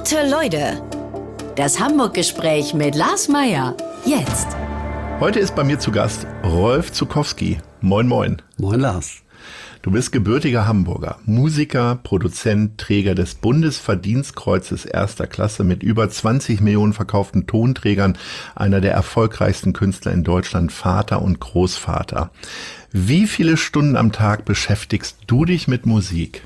Gute Leute. Das Hamburg-Gespräch mit Lars Meier. Jetzt. Heute ist bei mir zu Gast Rolf Zuckowski. Moin, moin. Moin, Lars. Du bist gebürtiger Hamburger, Musiker, Produzent, Träger des Bundesverdienstkreuzes erster Klasse mit über 20 Millionen verkauften Tonträgern, einer der erfolgreichsten Künstler in Deutschland, Vater und Großvater. Wie viele Stunden am Tag beschäftigst du dich mit Musik?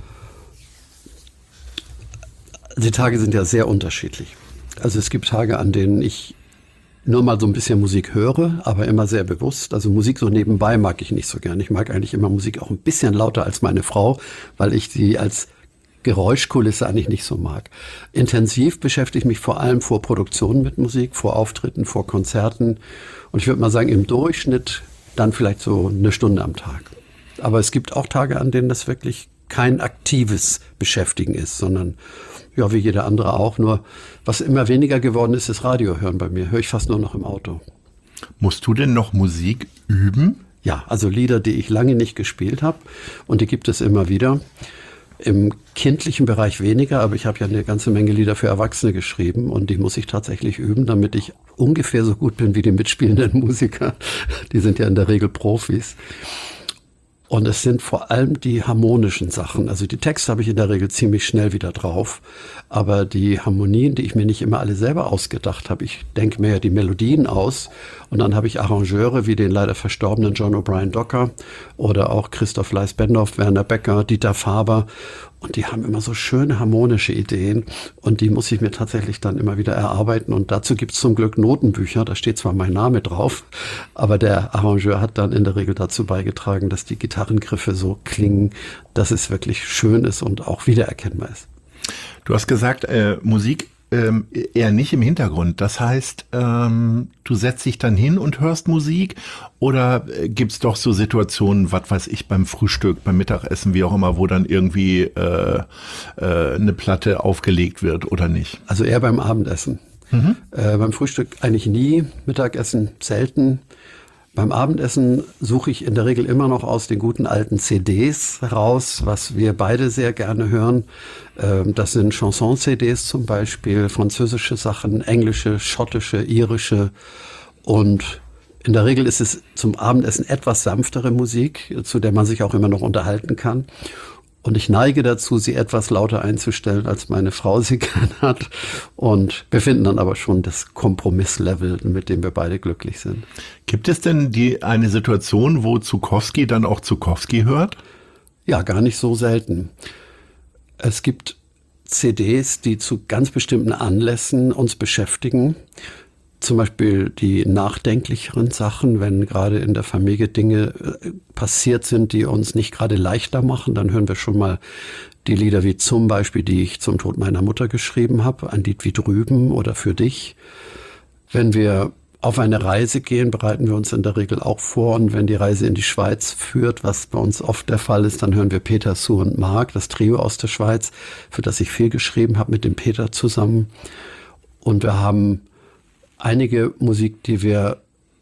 Die Tage sind ja sehr unterschiedlich. Also es gibt Tage, an denen ich nur mal so ein bisschen Musik höre, aber immer sehr bewusst. Also Musik so nebenbei mag ich nicht so gern. Ich mag eigentlich immer Musik auch ein bisschen lauter als meine Frau, weil ich sie als Geräuschkulisse eigentlich nicht so mag. Intensiv beschäftige ich mich vor allem vor Produktionen mit Musik, vor Auftritten, vor Konzerten. Und ich würde mal sagen, im Durchschnitt dann vielleicht so eine Stunde am Tag. Aber es gibt auch Tage, an denen das wirklich kein aktives Beschäftigen ist, sondern ja, wie jeder andere auch. Nur was immer weniger geworden ist, ist Radio hören bei mir. Höre ich fast nur noch im Auto. Musst du denn noch Musik üben? Ja, also Lieder, die ich lange nicht gespielt habe. Und die gibt es immer wieder. Im kindlichen Bereich weniger, aber ich habe ja eine ganze Menge Lieder für Erwachsene geschrieben. Und die muss ich tatsächlich üben, damit ich ungefähr so gut bin wie die mitspielenden Musiker. Die sind ja in der Regel Profis. Und es sind vor allem die harmonischen Sachen. Also die Texte habe ich in der Regel ziemlich schnell wieder drauf. Aber die Harmonien, die ich mir nicht immer alle selber ausgedacht habe, ich denke mir ja die Melodien aus. Und dann habe ich Arrangeure wie den leider verstorbenen John O'Brien Docker oder auch Christoph Leis-Bendorf, Werner Becker, Dieter Faber. Und die haben immer so schöne harmonische Ideen. Und die muss ich mir tatsächlich dann immer wieder erarbeiten. Und dazu gibt es zum Glück Notenbücher. Da steht zwar mein Name drauf, aber der Arrangeur hat dann in der Regel dazu beigetragen, dass die Gitarrengriffe so klingen, dass es wirklich schön ist und auch wiedererkennbar ist. Du hast gesagt, Musik eher nicht im Hintergrund. Das heißt, du setzt dich dann hin und hörst Musik oder gibt's doch so Situationen, was weiß ich, beim Frühstück, beim Mittagessen, wie auch immer, wo dann irgendwie eine Platte aufgelegt wird oder nicht? Also eher beim Abendessen. Beim Frühstück eigentlich nie, Mittagessen selten. Beim Abendessen suche ich in der Regel immer noch aus den guten alten CDs heraus, was wir beide sehr gerne hören. Das sind Chanson-CDs zum Beispiel, französische Sachen, englische, schottische, irische. Und in der Regel ist es zum Abendessen etwas sanftere Musik, zu der man sich auch immer noch unterhalten kann. Und ich neige dazu, sie etwas lauter einzustellen, als meine Frau sie gern hat. Und wir finden dann aber schon das Kompromisslevel, mit dem wir beide glücklich sind. Gibt es denn eine Situation, wo Zuckowski dann auch Zuckowski hört? Ja, gar nicht so selten. Es gibt CDs, die zu ganz bestimmten Anlässen uns beschäftigen. Zum Beispiel die nachdenklicheren Sachen, wenn gerade in der Familie Dinge passiert sind, die uns nicht gerade leichter machen, dann hören wir schon mal die Lieder wie zum Beispiel, die ich zum Tod meiner Mutter geschrieben habe, ein Lied wie Drüben oder Für dich. Wenn wir auf eine Reise gehen, bereiten wir uns in der Regel auch vor. Und wenn die Reise in die Schweiz führt, was bei uns oft der Fall ist, dann hören wir Peter, Sue und Marc, das Trio aus der Schweiz, für das ich viel geschrieben habe mit dem Peter zusammen. Und wir haben einige Musik, die wir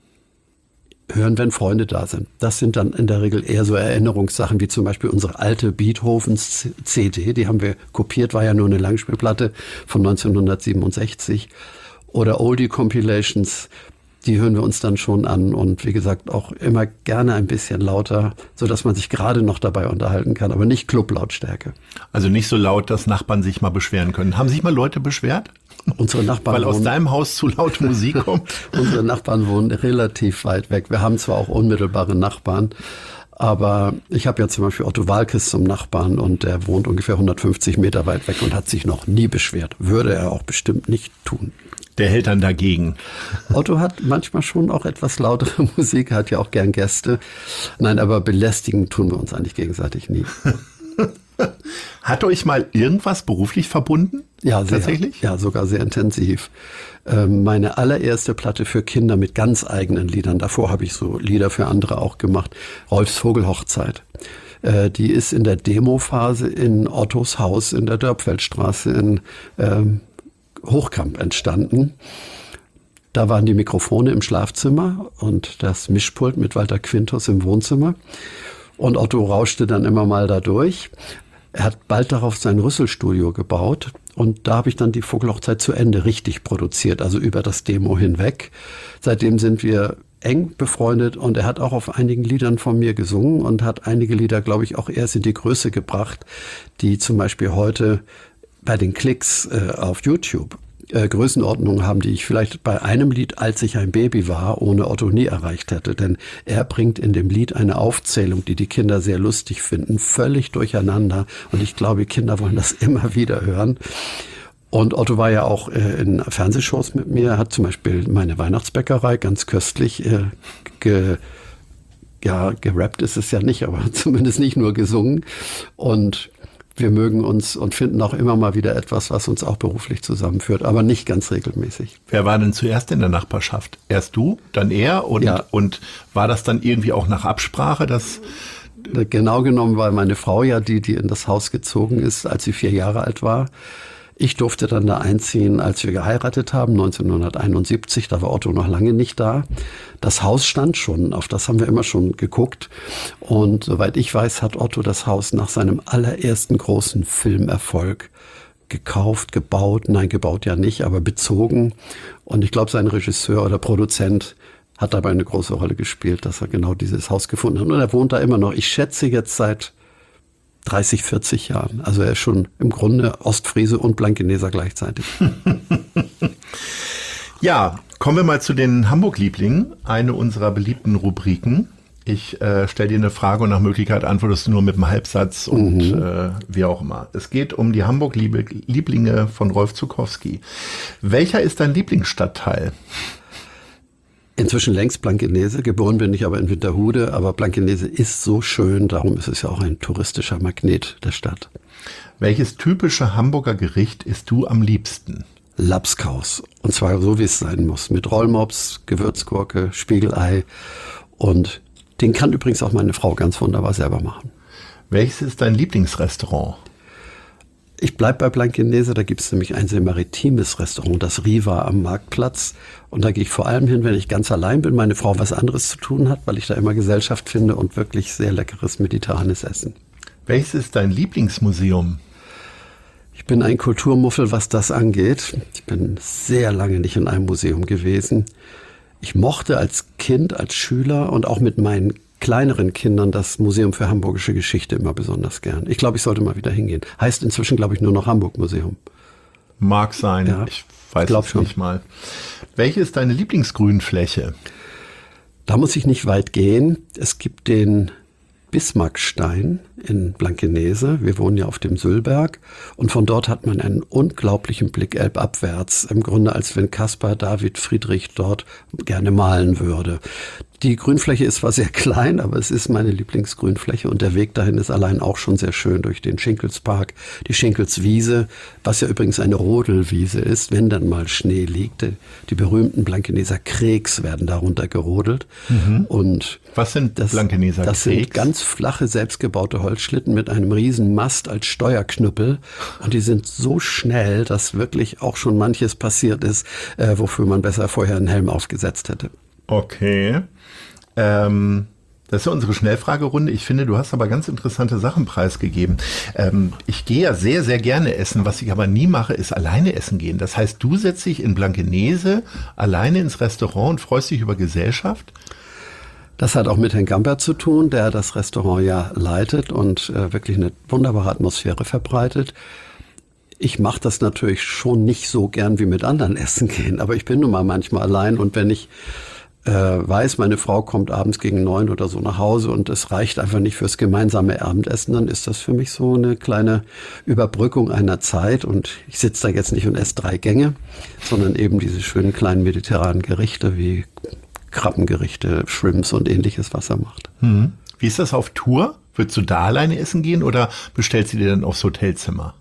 hören, wenn Freunde da sind. Das sind dann in der Regel eher so Erinnerungssachen, wie zum Beispiel unsere alte Beethovens-CD. Die haben wir kopiert, war ja nur eine Langspielplatte von 1967. Oder Oldie-Compilations, die hören wir uns dann schon an. Und wie gesagt, auch immer gerne ein bisschen lauter, sodass man sich gerade noch dabei unterhalten kann, aber nicht Clublautstärke. Also nicht so laut, dass Nachbarn sich mal beschweren können. Haben sich mal Leute beschwert? Unsere Nachbarn Weil aus deinem Haus zu laut Musik kommt? Unsere Nachbarn wohnen relativ weit weg. Wir haben zwar auch unmittelbare Nachbarn, aber ich habe ja zum Beispiel Otto Waalkes zum Nachbarn und der wohnt ungefähr 150 Meter weit weg und hat sich noch nie beschwert. Würde er auch bestimmt nicht tun. Der hält dann dagegen. Otto hat manchmal schon auch etwas lautere Musik, hat ja auch gern Gäste. Nein, aber belästigen tun wir uns eigentlich gegenseitig nie. Hat euch mal irgendwas beruflich verbunden? Ja, sehr, tatsächlich? Ja, sogar sehr intensiv. Meine allererste Platte für Kinder mit ganz eigenen Liedern. Davor habe ich so Lieder für andere auch gemacht. Rolfs Vogelhochzeit. Die ist in der Demophase in Ottos Haus in der Dörpfeldstraße in Hochkamp entstanden. Da waren die Mikrofone im Schlafzimmer und das Mischpult mit Walter Quintus im Wohnzimmer. Und Otto rauschte dann immer mal da durch. Er hat bald darauf sein Rüsselstudio gebaut und da habe ich dann die Vogelhochzeit zu Ende richtig produziert, also über das Demo hinweg. Seitdem sind wir eng befreundet und er hat auch auf einigen Liedern von mir gesungen und hat einige Lieder, glaube ich, auch erst in die Größe gebracht, die zum Beispiel heute bei den Klicks auf YouTube Größenordnungen haben, die ich vielleicht bei einem Lied, als ich ein Baby war, ohne Otto nie erreicht hätte. Denn er bringt in dem Lied eine Aufzählung, die die Kinder sehr lustig finden, völlig durcheinander. Und ich glaube, Kinder wollen das immer wieder hören. Und Otto war ja auch in Fernsehshows mit mir, hat zum Beispiel meine Weihnachtsbäckerei ganz köstlich gerappt ist es ja nicht, aber zumindest nicht nur gesungen. Und wir mögen uns und finden auch immer mal wieder etwas, was uns auch beruflich zusammenführt, aber nicht ganz regelmäßig. Wer war denn zuerst in der Nachbarschaft? Erst du, dann er und war das dann irgendwie auch nach Absprache, dass... Genau genommen war meine Frau ja die in das Haus gezogen ist, als sie 4 Jahre alt war. Ich durfte dann da einziehen, als wir geheiratet haben, 1971, da war Otto noch lange nicht da. Das Haus stand schon, auf das haben wir immer schon geguckt. Und soweit ich weiß, hat Otto das Haus nach seinem allerersten großen Filmerfolg gekauft, gebaut ja nicht, aber bezogen. Und ich glaube, sein Regisseur oder Produzent hat dabei eine große Rolle gespielt, dass er genau dieses Haus gefunden hat. Und er wohnt da immer noch. Ich schätze jetzt seit 30, 40 Jahren. Also er ist schon im Grunde Ostfriese und Blankeneser gleichzeitig. Ja, kommen wir mal zu den Hamburg-Lieblingen, eine unserer beliebten Rubriken. Ich stelle dir eine Frage und nach Möglichkeit antwortest du nur mit einem Halbsatz und wie auch immer. Es geht um die Hamburg-Lieblinge von Rolf Zuckowski. Welcher ist dein Lieblingsstadtteil? Inzwischen längst Blankenese, geboren bin ich aber in Winterhude, aber Blankenese ist so schön, darum ist es ja auch ein touristischer Magnet der Stadt. Welches typische Hamburger Gericht isst du am liebsten? Labskaus, und zwar so wie es sein muss, mit Rollmops, Gewürzgurke, Spiegelei und den kann übrigens auch meine Frau ganz wunderbar selber machen. Welches ist dein Lieblingsrestaurant? Ich bleibe bei Blankenese, da gibt es nämlich ein sehr maritimes Restaurant, das Riva am Marktplatz. Und da gehe ich vor allem hin, wenn ich ganz allein bin, meine Frau was anderes zu tun hat, weil ich da immer Gesellschaft finde und wirklich sehr leckeres mediterranes Essen. Welches ist dein Lieblingsmuseum? Ich bin ein Kulturmuffel, was das angeht. Ich bin sehr lange nicht in einem Museum gewesen. Ich mochte als Kind, als Schüler und auch mit meinen kleineren Kindern das Museum für Hamburgische Geschichte immer besonders gern. Ich glaube, ich sollte mal wieder hingehen. Heißt inzwischen, glaube ich, nur noch Hamburg-Museum. Mag sein, ja, ich weiß es nicht mal. Welche ist deine Lieblingsgrünfläche? Da muss ich nicht weit gehen. Es gibt den Bismarckstein in Blankenese. Wir wohnen ja auf dem Sülberg und von dort hat man einen unglaublichen Blick elbabwärts. Im Grunde, als wenn Caspar David Friedrich dort gerne malen würde. Die Grünfläche ist zwar sehr klein, aber es ist meine Lieblingsgrünfläche und der Weg dahin ist allein auch schon sehr schön durch den Schinkelspark, die Schinkelswiese, was ja übrigens eine Rodelwiese ist, wenn dann mal Schnee liegt. Die berühmten Blankeneser Kreeks werden darunter gerodelt. Und was sind Blankeneser Kreeks? Das sind ganz flache, selbstgebaute Holzschlitten mit einem riesen Mast als Steuerknüppel und die sind so schnell, dass wirklich auch schon manches passiert ist, wofür man besser vorher einen Helm aufgesetzt hätte. Okay. Das ist ja unsere Schnellfragerunde. Ich finde, du hast aber ganz interessante Sachen preisgegeben. Ich gehe ja sehr, sehr gerne essen. Was ich aber nie mache, ist alleine essen gehen. Das heißt, du setzt dich in Blankenese alleine ins Restaurant und freust dich über Gesellschaft? Das hat auch mit Herrn Gambert zu tun, der das Restaurant ja leitet und wirklich eine wunderbare Atmosphäre verbreitet. Ich mache das natürlich schon nicht so gern wie mit anderen essen gehen, aber ich bin nun mal manchmal allein und wenn ich weiß, meine Frau kommt abends gegen 9 oder so nach Hause und es reicht einfach nicht fürs gemeinsame Abendessen, dann ist das für mich so eine kleine Überbrückung einer Zeit und ich sitze da jetzt nicht und esse 3 Gänge, sondern eben diese schönen kleinen mediterranen Gerichte wie Krabbengerichte, Shrimps und ähnliches, was er macht. Wie ist das auf Tour? Würdest du da alleine essen gehen oder bestellst du dir dann aufs Hotelzimmer?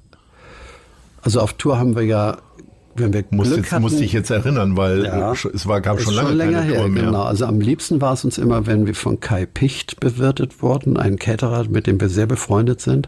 Also auf Tour haben wir ja, wenn wir Glück hatten, musste ich jetzt erinnern, weil ja, gab schon lange länger keine Tour her, mehr. Genau. Also am liebsten war es uns immer, wenn wir von Kai Picht bewirtet wurden, ein Caterer, mit dem wir sehr befreundet sind.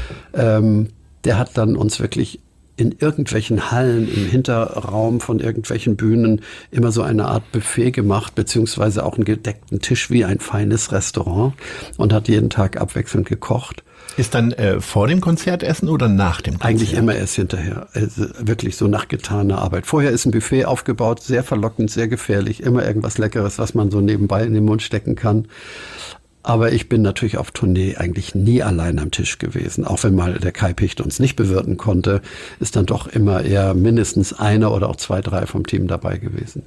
Der hat dann uns wirklich in irgendwelchen Hallen im Hinterraum von irgendwelchen Bühnen immer so eine Art Buffet gemacht, beziehungsweise auch einen gedeckten Tisch wie ein feines Restaurant und hat jeden Tag abwechselnd gekocht. Ist dann vor dem Konzertessen oder nach dem Konzert? Eigentlich immer erst hinterher. Also wirklich so nach getaner Arbeit. Vorher ist ein Buffet aufgebaut, sehr verlockend, sehr gefährlich. Immer irgendwas Leckeres, was man so nebenbei in den Mund stecken kann. Aber ich bin natürlich auf Tournee eigentlich nie allein am Tisch gewesen. Auch wenn mal der Kai Picht uns nicht bewirten konnte, ist dann doch immer eher mindestens einer oder auch 2, 3 vom Team dabei gewesen.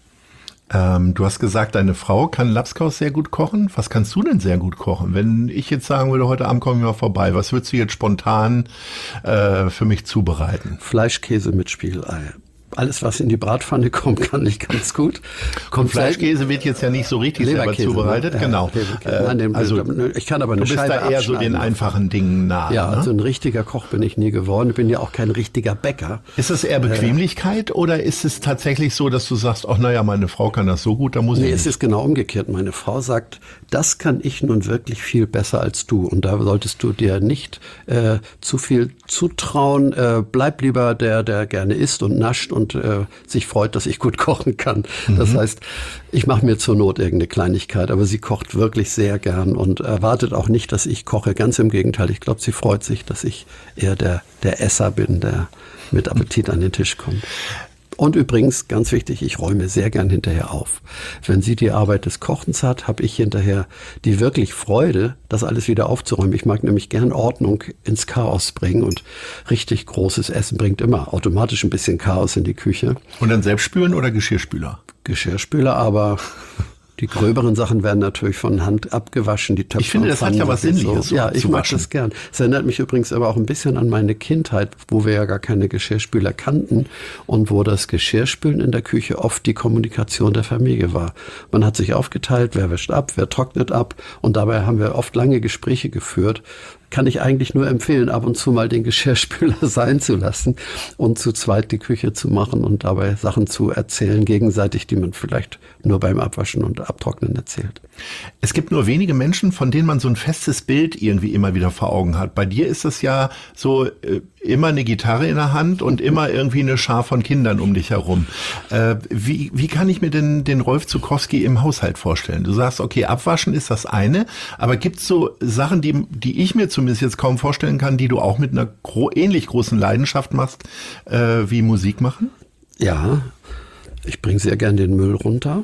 Du hast gesagt, deine Frau kann Labskaus sehr gut kochen. Was kannst du denn sehr gut kochen? Wenn ich jetzt sagen würde, heute Abend komme ich mal vorbei, was würdest du jetzt spontan für mich zubereiten? Fleisch, Käse mit Spiegelei. Alles, was in die Bratpfanne kommt, kann ich ganz gut. Fleischkäse wird jetzt ja nicht so richtig selber zubereitet. Genau. Ich kann aber eine Scheibe abschneiden. Du bist da eher so den einfachen Dingen nah. Ja, also ein richtiger Koch bin ich nie geworden. Ich bin ja auch kein richtiger Bäcker. Ist das eher Bequemlichkeit oder ist es tatsächlich so, dass du sagst, ach naja, meine Frau kann das so gut, da muss ich nicht? Nee, es ist genau umgekehrt. Meine Frau sagt, das kann ich nun wirklich viel besser als du. Und da solltest du dir nicht zu viel zutrauen. Bleib lieber der gerne isst und nascht und sich freut, dass ich gut kochen kann. Das heißt, ich mache mir zur Not irgendeine Kleinigkeit, aber sie kocht wirklich sehr gern und erwartet auch nicht, dass ich koche. Ganz im Gegenteil, ich glaube, sie freut sich, dass ich eher der Esser bin, der mit Appetit an den Tisch kommt. Und übrigens, ganz wichtig, ich räume sehr gern hinterher auf. Wenn sie die Arbeit des Kochens hat, habe ich hinterher die wirklich Freude, das alles wieder aufzuräumen. Ich mag nämlich gern Ordnung ins Chaos bringen und richtig großes Essen bringt immer automatisch ein bisschen Chaos in die Küche. Und dann selbst spülen oder Geschirrspüler? Geschirrspüler, aber die gröberen Sachen werden natürlich von Hand abgewaschen. Die Töpfe. Ich finde, das hat ja was Sinnliches. So. Ja, ich mag das gern. Es erinnert mich übrigens aber auch ein bisschen an meine Kindheit, wo wir ja gar keine Geschirrspüler kannten und wo das Geschirrspülen in der Küche oft die Kommunikation der Familie war. Man hat sich aufgeteilt, wer wäscht ab, wer trocknet ab und dabei haben wir oft lange Gespräche geführt. Kann ich eigentlich nur empfehlen, ab und zu mal den Geschirrspüler sein zu lassen und zu zweit die Küche zu machen und dabei Sachen zu erzählen, gegenseitig, die man vielleicht nur beim Abwaschen und Abtrocknen erzählt. Es gibt nur wenige Menschen, von denen man so ein festes Bild irgendwie immer wieder vor Augen hat. Bei dir ist es ja so immer eine Gitarre in der Hand und immer irgendwie eine Schar von Kindern um dich herum. Wie kann ich mir denn den Rolf Zuckowski im Haushalt vorstellen? Du sagst, okay, Abwaschen ist das eine, aber gibt es so Sachen, die ich mir zumindest jetzt kaum vorstellen kann, die du auch mit einer ähnlich großen Leidenschaft machst, wie Musik machen? Ja, ich bringe sehr gern den Müll runter.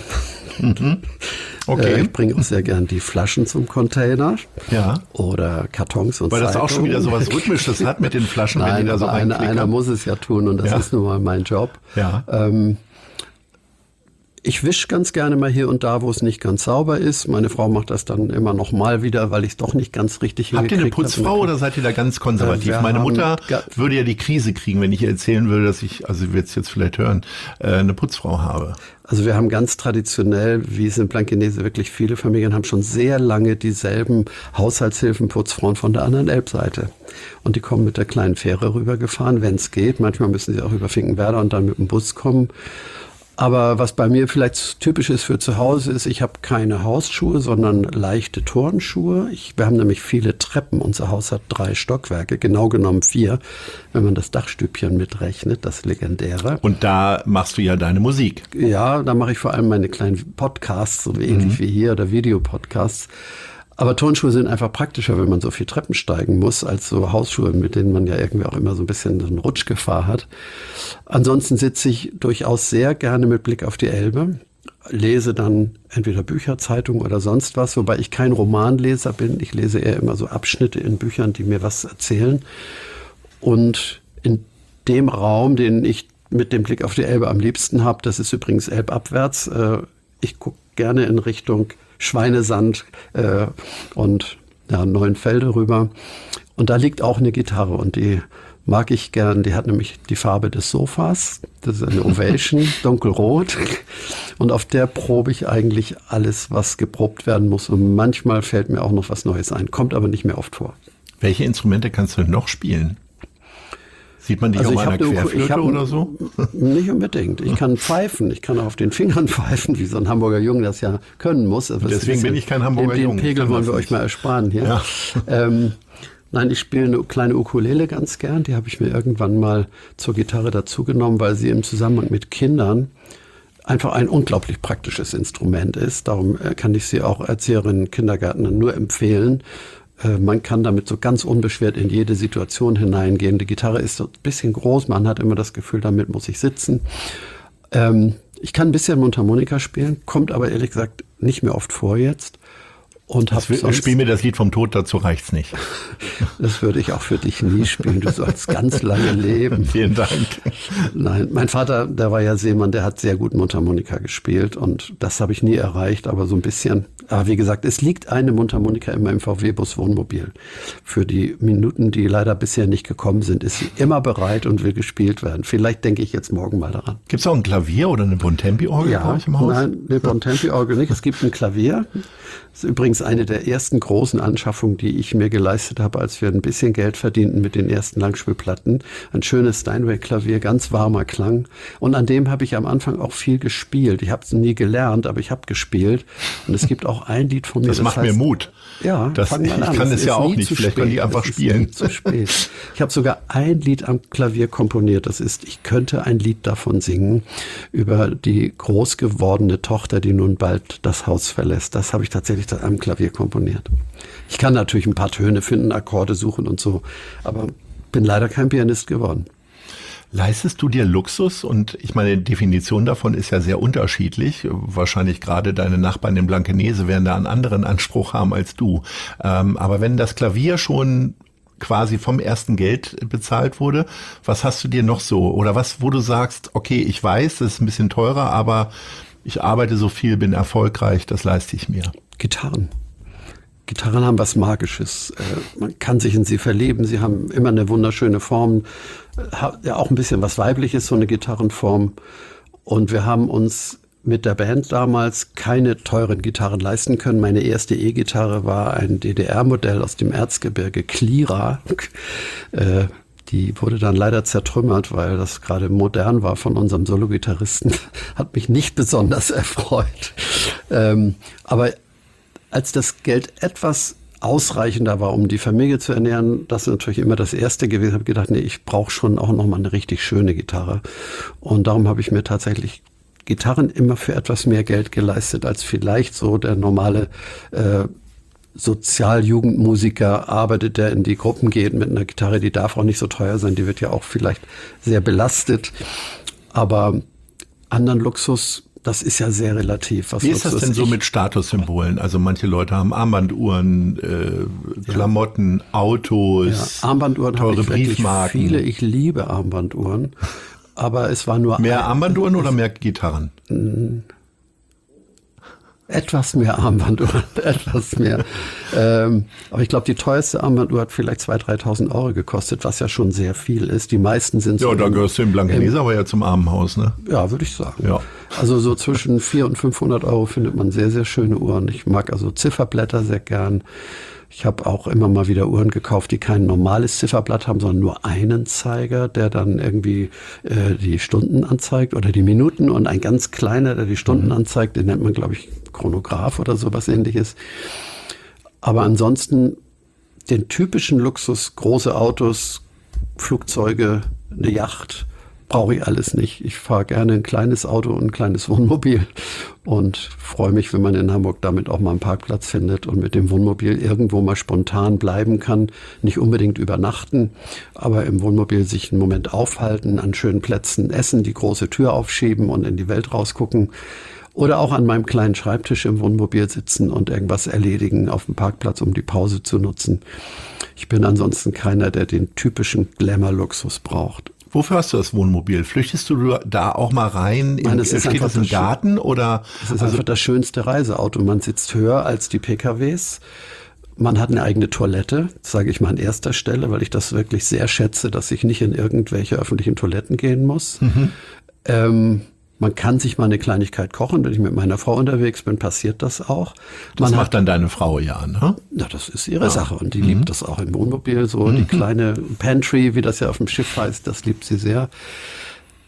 Okay. Ich bringe auch sehr gern die Flaschen zum Container. Ja. Oder Kartons und Weil das auch schon wieder so was Rhythmisches hat mit den Flaschen, Nein, wenn die da so reinklickern. einer muss es ja tun und das ist nun mal mein Job. Ja. Ich wische ganz gerne mal hier und da, wo es nicht ganz sauber ist. Meine Frau macht das dann immer noch mal wieder, weil ich es doch nicht ganz richtig hingekriegt habe. Habt ihr eine Putzfrau oder seid ihr da ganz konservativ? Meine Mutter würde ja die Krise kriegen, wenn ich ihr erzählen würde, dass ich, also sie wird es jetzt vielleicht hören, eine Putzfrau habe. Also wir haben ganz traditionell, wie es in Blankenese wirklich viele Familien haben, schon sehr lange dieselben Haushaltshilfen, Putzfrauen von der anderen Elbseite. Und die kommen mit der kleinen Fähre rübergefahren, wenn es geht. Manchmal müssen sie auch über Finkenwerder und dann mit dem Bus kommen. Aber was bei mir vielleicht typisch ist für zu Hause ist, ich habe keine Hausschuhe, sondern leichte Turnschuhe. Wir haben nämlich viele Treppen. Unser Haus hat 3 Stockwerke, genau genommen 4, wenn man das Dachstübchen mitrechnet, das legendäre. Und da machst du ja deine Musik. Ja, da mache ich vor allem meine kleinen Podcasts, so ähnlich wie hier, oder Videopodcasts. Aber Turnschuhe sind einfach praktischer, wenn man so viel Treppen steigen muss, als so Hausschuhe, mit denen man ja irgendwie auch immer so ein bisschen so eine Rutschgefahr hat. Ansonsten sitze ich durchaus sehr gerne mit Blick auf die Elbe, lese dann entweder Bücher, Zeitungen oder sonst was, wobei ich kein Romanleser bin. Ich lese eher immer so Abschnitte in Büchern, die mir was erzählen. Und in dem Raum, den ich mit dem Blick auf die Elbe am liebsten habe, das ist übrigens elbabwärts. Ich gucke gerne in Richtung Schweinesand und Neuenfelde rüber. Und da liegt auch eine Gitarre und die mag ich gern. Die hat nämlich die Farbe des Sofas. Das ist eine Ovation, dunkelrot. Und auf der probe ich eigentlich alles, was geprobt werden muss. Und manchmal fällt mir auch noch was Neues ein. Kommt aber nicht mehr oft vor. Welche Instrumente kannst du noch spielen? Sieht man dich auf einer Querflöte oder so? Nicht unbedingt. Ich kann pfeifen. Ich kann auf den Fingern pfeifen, wie so ein Hamburger Junge das ja können muss. Aber deswegen bin ich kein Hamburger Junge. Den Pegel wollen wir euch mal ersparen hier. Ja. Nein, ich spiele eine kleine Ukulele ganz gern. Die habe ich mir irgendwann mal zur Gitarre dazugenommen, weil sie im Zusammenhang mit Kindern einfach ein unglaublich praktisches Instrument ist. Darum kann ich sie auch Erzieherinnen, Kindergärtnern nur empfehlen. Man kann damit so ganz unbeschwert in jede Situation hineingehen. Die Gitarre ist so ein bisschen groß, man hat immer das Gefühl, damit muss ich sitzen. Ich kann ein bisschen Mundharmonika spielen, kommt aber ehrlich gesagt nicht mehr oft vor jetzt. Und spiel mir das Lied vom Tod, dazu reicht's nicht. Das würde ich auch für dich nie spielen. Du sollst ganz lange leben. Vielen Dank. Nein, mein Vater, der war ja Seemann, der hat sehr gut Mundharmonika gespielt und das habe ich nie erreicht, aber so ein bisschen. Aber wie gesagt, es liegt eine Mundharmonika immer im VW-Bus Wohnmobil. Für die Minuten, die leider bisher nicht gekommen sind, ist sie immer bereit und will gespielt werden. Vielleicht denke ich jetzt morgen mal daran. Gibt's auch ein Klavier oder eine Bontempi-Orgel bei euch im Haus? Nein, eine Bontempi-Orgel nicht. Es gibt ein Klavier. Das ist übrigens eine der ersten großen Anschaffungen, die ich mir geleistet habe, als wir ein bisschen Geld verdienten mit den ersten Langspielplatten. Ein schönes Steinway-Klavier, ganz warmer Klang. Und an dem habe ich am Anfang auch viel gespielt. Ich habe es nie gelernt, aber ich habe gespielt. Und es gibt auch ein Lied von mir. Das macht mir Mut. Ja, ich kann es ja auch nicht. Vielleicht kann ich einfach spielen. Zu spät. Ich habe sogar ein Lied am Klavier komponiert. Das ist, ich könnte ein Lied davon singen über die groß gewordene Tochter, die nun bald das Haus verlässt. Das habe ich tatsächlich am Klavier komponiert. Ich kann natürlich ein paar Töne finden, Akkorde suchen und so, aber bin leider kein Pianist geworden. Leistest du dir Luxus? Und ich meine, die Definition davon ist ja sehr unterschiedlich. Wahrscheinlich gerade deine Nachbarn in Blankenese werden da einen anderen Anspruch haben als du. Aber wenn das Klavier schon quasi vom ersten Geld bezahlt wurde, was hast du dir noch so? Oder was, wo du sagst, okay, ich weiß, das ist ein bisschen teurer, aber ich arbeite so viel, bin erfolgreich, das leiste ich mir. Gitarren. Gitarren haben was Magisches. Man kann sich in sie verlieben. Sie haben immer eine wunderschöne Form. Ja, auch ein bisschen was Weibliches, so eine Gitarrenform. Und wir haben uns mit der Band damals keine teuren Gitarren leisten können. Meine erste E-Gitarre war ein DDR-Modell aus dem Erzgebirge, Klira. Die wurde dann leider zertrümmert, weil das gerade modern war von unserem Solo-Gitarristen. Hat mich nicht besonders erfreut. Aber als das Geld etwas ausreichender war, um die Familie zu ernähren, das ist natürlich immer das Erste gewesen. Ich habe gedacht, nee, ich brauche schon auch noch mal eine richtig schöne Gitarre. Und darum habe ich mir tatsächlich Gitarren immer für etwas mehr Geld geleistet, als vielleicht so der normale Sozialjugendmusiker arbeitet, der in die Gruppen geht mit einer Gitarre. Die darf auch nicht so teuer sein, die wird ja auch vielleicht sehr belastet. Aber anderen Luxus, das ist ja sehr relativ. Wie ist das denn so mit Statussymbolen? Also manche Leute haben Armbanduhren, Klamotten, Autos, Armbanduhren teure habe ich Briefmarken. Viele. Ich liebe Armbanduhren. Aber es war nur... Mehr Armbanduhren oder mehr Gitarren? Etwas mehr Armbanduhren, etwas mehr. Aber ich glaube, die teuerste Armbanduhr hat vielleicht 2.000, 3.000 Euro gekostet, was ja schon sehr viel ist. Die meisten sind so... Ja, da gehörst du in Blankenese aber ja zum Armenhaus, ne? Ja, würde ich sagen. Ja. Also so zwischen 400 und 500 Euro findet man sehr, sehr schöne Uhren. Ich mag also Zifferblätter sehr gern. Ich habe auch immer mal wieder Uhren gekauft, die kein normales Zifferblatt haben, sondern nur einen Zeiger, der dann irgendwie die Stunden anzeigt oder die Minuten, und ein ganz kleiner, der die Stunden anzeigt, den nennt man, glaube ich, Chronograph oder sowas Ähnliches. Aber ansonsten den typischen Luxus, große Autos, Flugzeuge, eine Yacht, brauche ich alles nicht. Ich fahre gerne ein kleines Auto und ein kleines Wohnmobil und freue mich, wenn man in Hamburg damit auch mal einen Parkplatz findet und mit dem Wohnmobil irgendwo mal spontan bleiben kann. Nicht unbedingt übernachten, aber im Wohnmobil sich einen Moment aufhalten, an schönen Plätzen essen, die große Tür aufschieben und in die Welt rausgucken. Oder auch an meinem kleinen Schreibtisch im Wohnmobil sitzen und irgendwas erledigen auf dem Parkplatz, um die Pause zu nutzen. Ich bin ansonsten keiner, der den typischen Glamour-Luxus braucht. Wofür hast du das Wohnmobil? Flüchtest du da auch mal rein? Steht das im Garten oder? Es ist einfach das schönste Reiseauto. Man sitzt höher als die PKWs. Man hat eine eigene Toilette, sage ich mal an erster Stelle, weil ich das wirklich sehr schätze, dass ich nicht in irgendwelche öffentlichen Toiletten gehen muss. Man kann sich mal eine Kleinigkeit kochen. Wenn ich mit meiner Frau unterwegs bin, passiert das auch. Das macht dann deine Frau ja, ne? Ja, das ist ihre Sache. Und die liebt das auch im Wohnmobil. So die kleine Pantry, wie das ja auf dem Schiff heißt, das liebt sie sehr.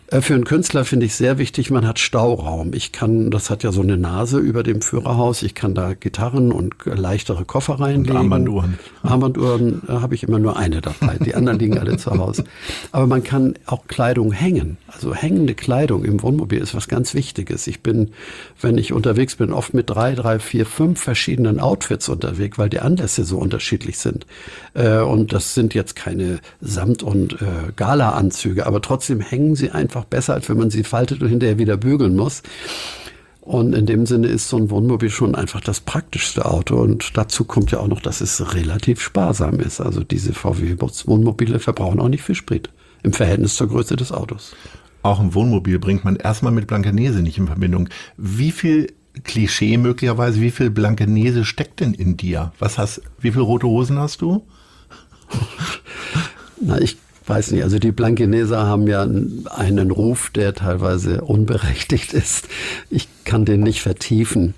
Für einen Künstler finde ich sehr wichtig, man hat Stauraum. Das hat ja so eine Nase über dem Führerhaus. Ich kann da Gitarren und leichtere Koffer reinlegen. Und Armbanduhren. Armbanduhren habe ich immer nur eine dabei. Die anderen liegen alle zu Hause. Aber man kann auch Kleidung hängen. Also hängende Kleidung im Wohnmobil ist was ganz Wichtiges. Ich bin, wenn ich unterwegs bin, oft mit 3, 4, 5 verschiedenen Outfits unterwegs, weil die Anlässe so unterschiedlich sind. Und das sind jetzt keine Samt- und Gala-Anzüge, aber trotzdem hängen sie einfach besser, als wenn man sie faltet und hinterher wieder bügeln muss. Und in dem Sinne ist so ein Wohnmobil schon einfach das praktischste Auto. Und dazu kommt ja auch noch, dass es relativ sparsam ist. Also diese VW-Wohnmobile verbrauchen auch nicht viel Sprit im Verhältnis zur Größe des Autos. Auch ein Wohnmobil bringt man erstmal mit Blankenese nicht in Verbindung. Wie viel Klischee möglicherweise, wie viel Blankenese steckt denn in dir? Wie viele rote Hosen hast du? Na, ich weiß nicht, also die Blankeneser haben ja einen Ruf, der teilweise unberechtigt ist. Ich kann den nicht vertiefen.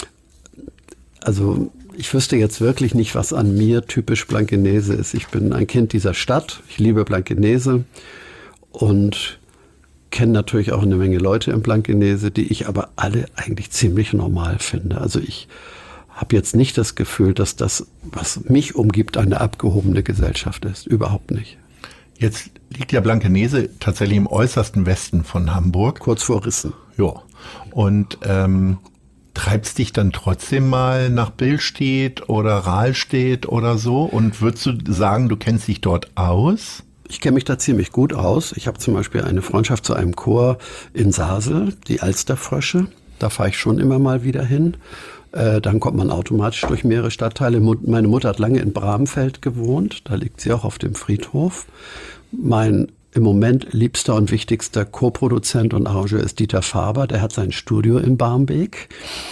Also ich wüsste jetzt wirklich nicht, was an mir typisch Blankenese ist. Ich bin ein Kind dieser Stadt, ich liebe Blankenese und kenne natürlich auch eine Menge Leute in Blankenese, die ich aber alle eigentlich ziemlich normal finde. Also ich habe jetzt nicht das Gefühl, dass das, was mich umgibt, eine abgehobene Gesellschaft ist. Überhaupt nicht. Jetzt liegt ja Blankenese tatsächlich im äußersten Westen von Hamburg. Kurz vor Rissen. Ja. Und treibst dich dann trotzdem mal nach Billstedt oder Rahlstedt oder so? Und würdest du sagen, du kennst dich dort aus? Ich kenne mich da ziemlich gut aus. Ich habe zum Beispiel eine Freundschaft zu einem Chor in Sasel, die Alsterfrösche. Da fahre ich schon immer mal wieder hin. Dann kommt man automatisch durch mehrere Stadtteile. Meine Mutter hat lange in Bramfeld gewohnt. Da liegt sie auch auf dem Friedhof. Mein im Moment liebster und wichtigster Co-Produzent und Arrangeur ist Dieter Faber. Der hat sein Studio in Barmbek.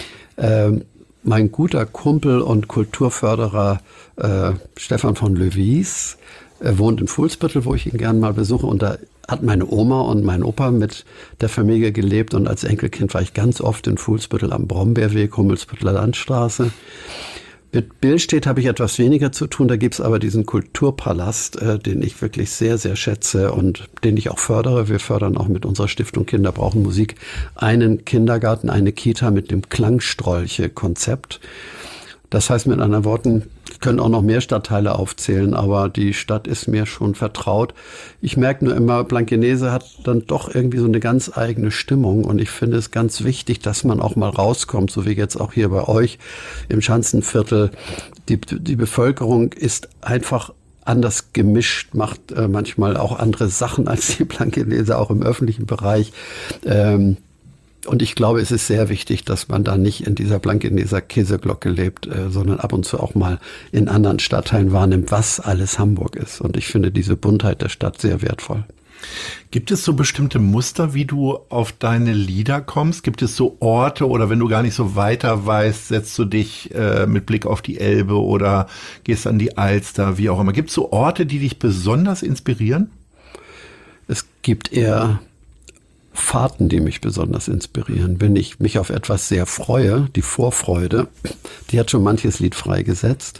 Mein guter Kumpel und Kulturförderer Stefan von Löwies wohnt in Fuhlsbüttel, wo ich ihn gern mal besuche. Und da hat meine Oma und mein Opa mit der Familie gelebt. Und als Enkelkind war ich ganz oft in Fuhlsbüttel am Brombeerweg, Hummelsbütteler Landstraße. Mit Billstedt habe ich etwas weniger zu tun. Da gibt es aber diesen Kulturpalast, den ich wirklich sehr, sehr schätze und den ich auch fördere. Wir fördern auch mit unserer Stiftung Kinder brauchen Musik einen Kindergarten, eine Kita mit dem Klangstrolche-Konzept. Das heißt mit anderen Worten, ich könnte auch noch mehr Stadtteile aufzählen, aber die Stadt ist mir schon vertraut. Ich merke nur immer, Blankenese hat dann doch irgendwie so eine ganz eigene Stimmung und ich finde es ganz wichtig, dass man auch mal rauskommt, so wie jetzt auch hier bei euch im Schanzenviertel. Die Bevölkerung ist einfach anders gemischt, macht manchmal auch andere Sachen als die Blankenese, auch im öffentlichen Bereich. Und ich glaube, es ist sehr wichtig, dass man da nicht in dieser Blankeneser Käseglocke lebt, sondern ab und zu auch mal in anderen Stadtteilen wahrnimmt, was alles Hamburg ist. Und ich finde diese Buntheit der Stadt sehr wertvoll. Gibt es so bestimmte Muster, wie du auf deine Lieder kommst? Gibt es so Orte oder wenn du gar nicht so weiter weißt, setzt du dich mit Blick auf die Elbe oder gehst an die Alster, wie auch immer. Gibt es so Orte, die dich besonders inspirieren? Es gibt eher Fahrten, die mich besonders inspirieren. Wenn ich mich auf etwas sehr freue, die Vorfreude, die hat schon manches Lied freigesetzt.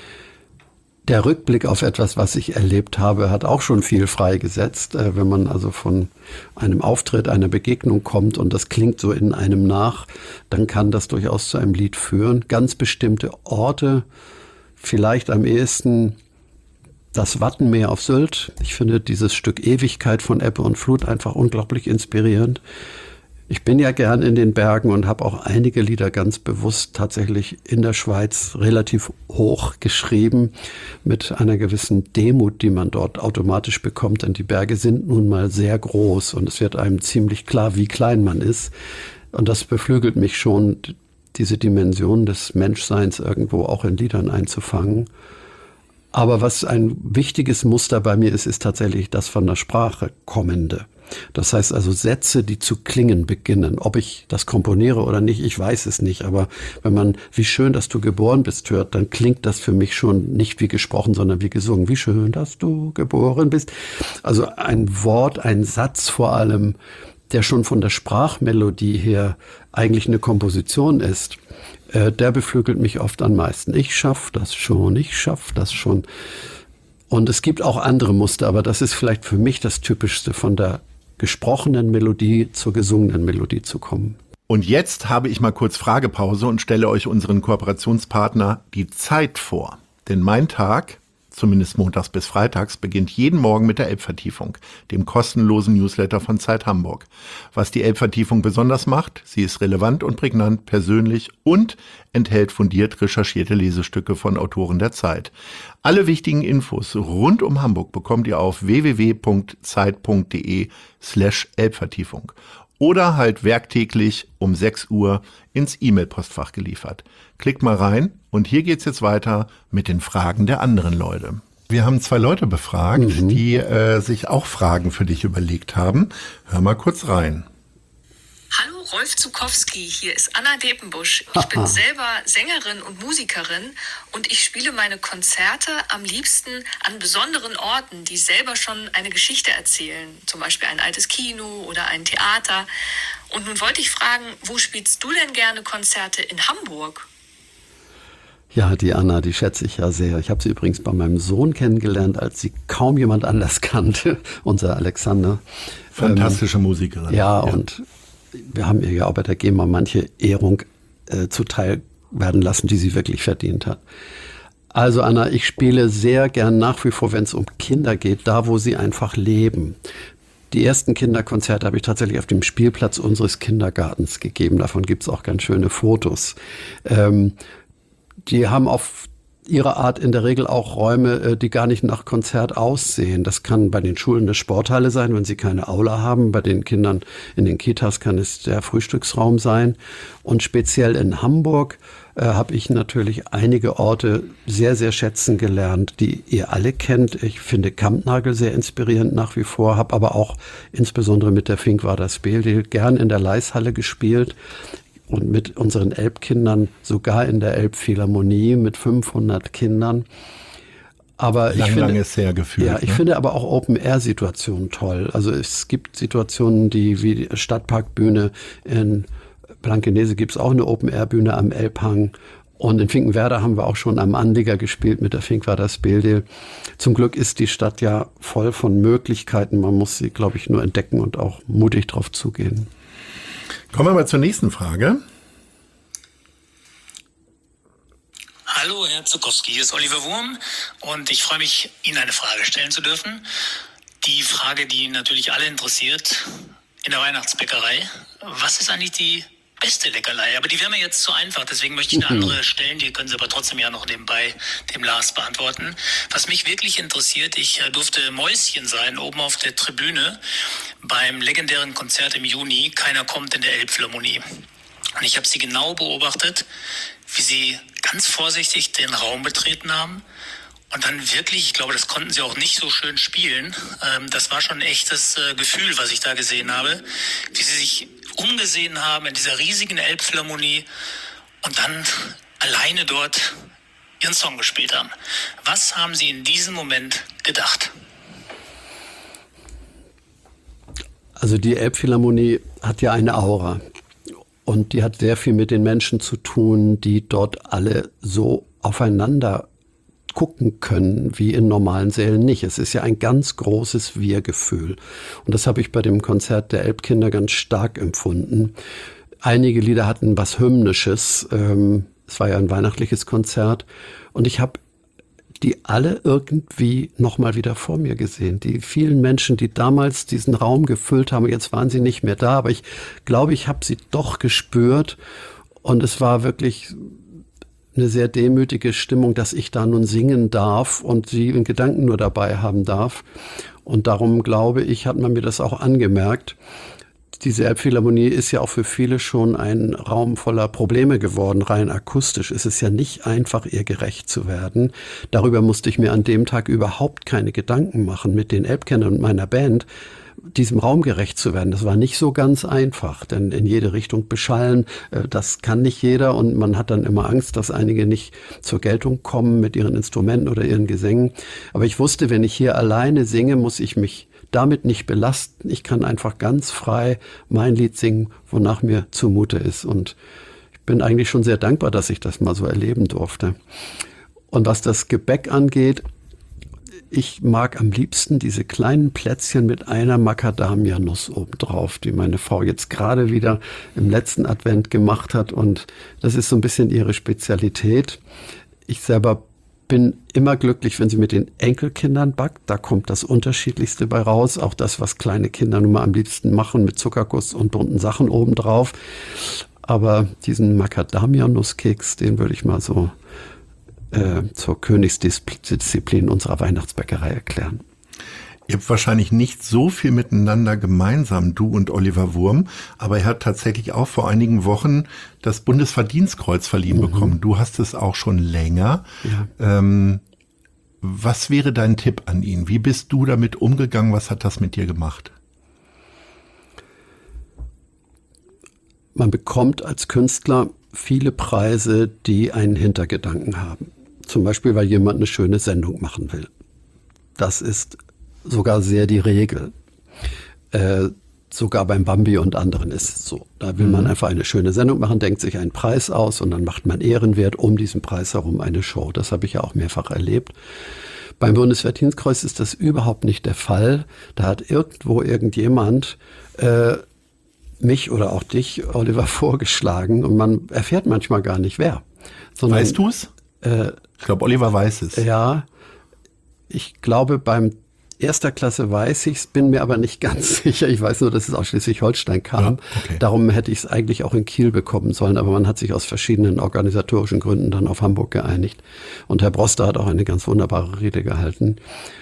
Der Rückblick auf etwas, was ich erlebt habe, hat auch schon viel freigesetzt. Wenn man also von einem Auftritt, einer Begegnung kommt und das klingt so in einem nach, dann kann das durchaus zu einem Lied führen. Ganz bestimmte Orte, vielleicht am ehesten das Wattenmeer auf Sylt. Ich finde dieses Stück Ewigkeit von Ebbe und Flut einfach unglaublich inspirierend. Ich bin ja gern in den Bergen und habe auch einige Lieder ganz bewusst tatsächlich in der Schweiz relativ hoch geschrieben, mit einer gewissen Demut, die man dort automatisch bekommt, denn die Berge sind nun mal sehr groß und es wird einem ziemlich klar, wie klein man ist. Und das beflügelt mich schon, diese Dimension des Menschseins irgendwo auch in Liedern einzufangen. Aber was ein wichtiges Muster bei mir ist, ist tatsächlich das von der Sprache kommende. Das heißt also Sätze, die zu klingen beginnen. Ob ich das komponiere oder nicht, ich weiß es nicht. Aber wenn man "Wie schön, dass du geboren bist" hört, dann klingt das für mich schon nicht wie gesprochen, sondern wie gesungen. Wie schön, dass du geboren bist. Also ein Wort, ein Satz vor allem, der schon von der Sprachmelodie her eigentlich eine Komposition ist, der beflügelt mich oft am meisten. Ich schaff das schon, ich schaff das schon. Und es gibt auch andere Muster, aber das ist vielleicht für mich das Typischste von der gesprochenen Melodie zur gesungenen Melodie zu kommen. Und jetzt habe ich mal kurz Fragepause und stelle euch unseren Kooperationspartner die Zeit vor. Denn mein Tag, zumindest montags bis freitags, beginnt jeden Morgen mit der Elbvertiefung, dem kostenlosen Newsletter von Zeit Hamburg. Was die Elbvertiefung besonders macht, sie ist relevant und prägnant, persönlich und enthält fundiert recherchierte Lesestücke von Autoren der Zeit. Alle wichtigen Infos rund um Hamburg bekommt ihr auf www.zeit.de/Elbvertiefung. Oder halt werktäglich um 6 Uhr ins E-Mail-Postfach geliefert. Klickt mal rein und hier geht's jetzt weiter mit den Fragen der anderen Leute. Wir haben 2 Leute befragt, die sich auch Fragen für dich überlegt haben. Hör mal kurz rein. Hallo Rolf Zukowski, hier ist Anna Depenbusch. Ich bin selber Sängerin und Musikerin und ich spiele meine Konzerte am liebsten an besonderen Orten, die selber schon eine Geschichte erzählen. Zum Beispiel ein altes Kino oder ein Theater. Und nun wollte ich fragen, wo spielst du denn gerne Konzerte in Hamburg? Ja, die Anna, die schätze ich ja sehr. Ich habe sie übrigens bei meinem Sohn kennengelernt, als sie kaum jemand anders kannte, unser Alexander. Fantastische Musikerin. Ja, und wir haben ihr ja auch bei der GEMA manche Ehrung zuteil werden lassen, die sie wirklich verdient hat. Also Anna, ich spiele sehr gern nach wie vor, wenn es um Kinder geht, da wo sie einfach leben. Die ersten Kinderkonzerte habe ich tatsächlich auf dem Spielplatz unseres Kindergartens gegeben. Davon gibt es auch ganz schöne Fotos. Die haben auf ihre Art in der Regel auch Räume, die gar nicht nach Konzert aussehen. Das kann bei den Schulen eine Sporthalle sein, wenn sie keine Aula haben. Bei den Kindern in den Kitas kann es der Frühstücksraum sein. Und speziell in Hamburg habe ich natürlich einige Orte sehr, sehr schätzen gelernt, die ihr alle kennt. Ich finde Kampnagel sehr inspirierend nach wie vor, habe aber auch insbesondere mit der Finkwarder Speldeel gern in der Leishalle gespielt. Und mit unseren Elbkindern sogar in der Elbphilharmonie mit 500 Kindern. Aber ich finde, ist sehr gefühlt. Ja, ich finde aber auch Open-Air-Situationen toll. Also es gibt Situationen, die wie die Stadtparkbühne in Blankenese gibt es auch eine Open-Air-Bühne am Elbhang. Und in Finkenwerder haben wir auch schon am Anlieger gespielt mit der Finkwarder Speldeel. Zum Glück ist die Stadt ja voll von Möglichkeiten. Man muss sie, glaube ich, nur entdecken und auch mutig drauf zugehen. Kommen wir mal zur nächsten Frage. Hallo, Herr Zukowski, hier ist Oliver Wurm und ich freue mich, Ihnen eine Frage stellen zu dürfen. Die Frage, die natürlich alle interessiert, in der Weihnachtsbäckerei. Was ist eigentlich die beste Leckerei? Aber die wäre mir jetzt zu einfach, deswegen möchte ich eine andere stellen. Die können Sie aber trotzdem ja noch nebenbei dem Lars beantworten. Was mich wirklich interessiert, ich durfte Mäuschen sein, oben auf der Tribüne beim legendären Konzert im Juni. Keiner kommt in der Elbphilharmonie. Und ich habe Sie genau beobachtet, wie Sie ganz vorsichtig den Raum betreten haben. Und dann wirklich, ich glaube, das konnten Sie auch nicht so schön spielen. Das war schon ein echtes Gefühl, was ich da gesehen habe. Wie Sie sich umgesehen haben in dieser riesigen Elbphilharmonie und dann alleine dort Ihren Song gespielt haben. Was haben Sie in diesem Moment gedacht? Also die Elbphilharmonie hat ja eine Aura. Und die hat sehr viel mit den Menschen zu tun, die dort alle so aufeinander gucken können, wie in normalen Sälen nicht. Es ist ja ein ganz großes Wir-Gefühl. Und das habe ich bei dem Konzert der Elbkinder ganz stark empfunden. Einige Lieder hatten was Hymnisches. Es war ja ein weihnachtliches Konzert. Und ich habe die alle irgendwie nochmal wieder vor mir gesehen. Die vielen Menschen, die damals diesen Raum gefüllt haben, jetzt waren sie nicht mehr da, aber ich glaube, ich habe sie doch gespürt und es war wirklich eine sehr demütige Stimmung, dass ich da nun singen darf und sie in Gedanken nur dabei haben darf. Und darum glaube ich, hat man mir das auch angemerkt. Diese Elbphilharmonie ist ja auch für viele schon ein Raum voller Probleme geworden. Rein akustisch ist es ja nicht einfach, ihr gerecht zu werden. Darüber musste ich mir an dem Tag überhaupt keine Gedanken machen, mit den Elbkennern und meiner Band diesem Raum gerecht zu werden. Das war nicht so ganz einfach, denn in jede Richtung beschallen, das kann nicht jeder und man hat dann immer Angst, dass einige nicht zur Geltung kommen mit ihren Instrumenten oder ihren Gesängen. Aber ich wusste, wenn ich hier alleine singe, muss ich mich damit nicht belasten. Ich kann einfach ganz frei mein Lied singen, wonach mir zumute ist. Und ich bin eigentlich schon sehr dankbar, dass ich das mal so erleben durfte. Und was das Gebäck angeht, Ich mag am liebsten diese kleinen Plätzchen mit einer Macadamia-Nuss obendrauf, die meine Frau jetzt gerade wieder im letzten Advent gemacht hat. Und das ist so ein bisschen ihre Spezialität. Ich selber bin immer glücklich, wenn sie mit den Enkelkindern backt. Da kommt das Unterschiedlichste bei raus. Auch das, was kleine Kinder nun mal am liebsten machen, mit Zuckerguss und bunten Sachen obendrauf. Aber diesen Macadamia-Nusskeks, den würde ich mal so zur Königsdisziplin unserer Weihnachtsbäckerei erklären. Ihr habt wahrscheinlich nicht so viel miteinander gemeinsam, du und Oliver Wurm, aber er hat tatsächlich auch vor einigen Wochen das Bundesverdienstkreuz verliehen bekommen. Du hast es auch schon länger. Ja. Was wäre dein Tipp an ihn? Wie bist du damit umgegangen? Was hat das mit dir gemacht? Man bekommt als Künstler viele Preise, die einen Hintergedanken haben. Zum Beispiel, weil jemand eine schöne Sendung machen will. Das ist sogar sehr die Regel. Sogar beim Bambi und anderen ist es so. Da will man einfach eine schöne Sendung machen, denkt sich einen Preis aus und dann macht man ehrenwert um diesen Preis herum eine Show. Das habe ich ja auch mehrfach erlebt. Beim Bundesverdienstkreuz ist das überhaupt nicht der Fall. Da hat irgendjemand mich oder auch dich, Oliver, vorgeschlagen und man erfährt manchmal gar nicht, wer. Weißt du es? Ich glaube, Oliver weiß es. Ja, ich glaube, beim erster Klasse weiß ich es, bin mir aber nicht ganz sicher. Ich weiß nur, dass es aus Schleswig-Holstein kam. Ja, okay. Darum hätte ich es eigentlich auch in Kiel bekommen sollen, aber man hat sich aus verschiedenen organisatorischen Gründen dann auf Hamburg geeinigt. Und Herr Broster hat auch eine ganz wunderbare Rede gehalten.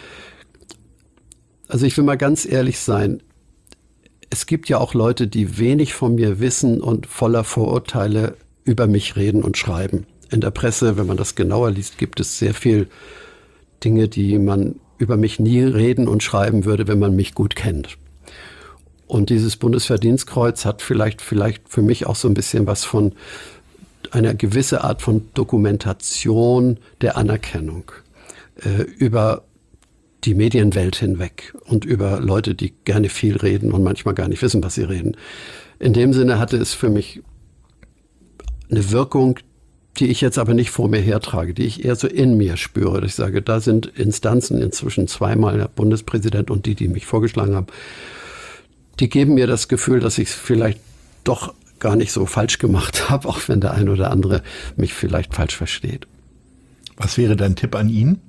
Also ich will mal ganz ehrlich sein, es gibt ja auch Leute, die wenig von mir wissen und voller Vorurteile über mich reden und schreiben. In der Presse, wenn man das genauer liest, gibt es sehr viel Dinge, die man über mich nie reden und schreiben würde, wenn man mich gut kennt. Und dieses Bundesverdienstkreuz hat vielleicht für mich auch so ein bisschen was von einer gewisse Art von Dokumentation der Anerkennung über die Medienwelt hinweg und über Leute, die gerne viel reden und manchmal gar nicht wissen, was sie reden. In dem Sinne hatte es für mich eine Wirkung, die ich jetzt aber nicht vor mir hertrage, die ich eher so in mir spüre. Ich sage, da sind Instanzen, inzwischen zweimal der Bundespräsident und die mich vorgeschlagen haben, die geben mir das Gefühl, dass ich es vielleicht doch gar nicht so falsch gemacht habe, auch wenn der ein oder andere mich vielleicht falsch versteht. Was wäre dein Tipp an ihn?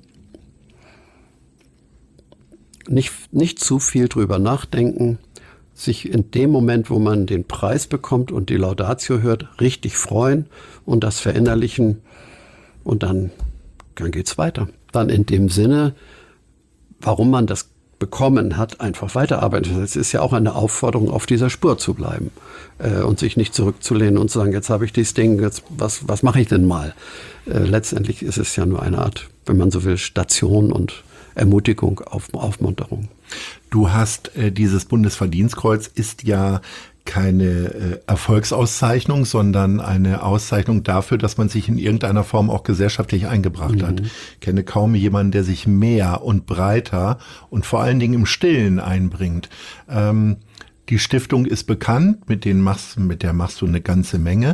Nicht zu viel drüber nachdenken, sich in dem Moment, wo man den Preis bekommt und die Laudatio hört, richtig freuen und das verinnerlichen und dann geht's weiter. Dann in dem Sinne, warum man das bekommen hat, einfach weiterarbeiten. Es ist ja auch eine Aufforderung, auf dieser Spur zu bleiben und sich nicht zurückzulehnen und zu sagen, jetzt habe ich dieses Ding, jetzt was mache ich denn mal? Letztendlich ist es ja nur eine Art, wenn man so will, Station und Ermutigung, Aufmunterung. Du hast dieses Bundesverdienstkreuz ist ja keine Erfolgsauszeichnung, sondern eine Auszeichnung dafür, dass man sich in irgendeiner Form auch gesellschaftlich eingebracht hat. Ich kenne kaum jemanden, der sich mehr und breiter und vor allen Dingen im Stillen einbringt. Die Stiftung ist bekannt, mit der machst du eine ganze Menge.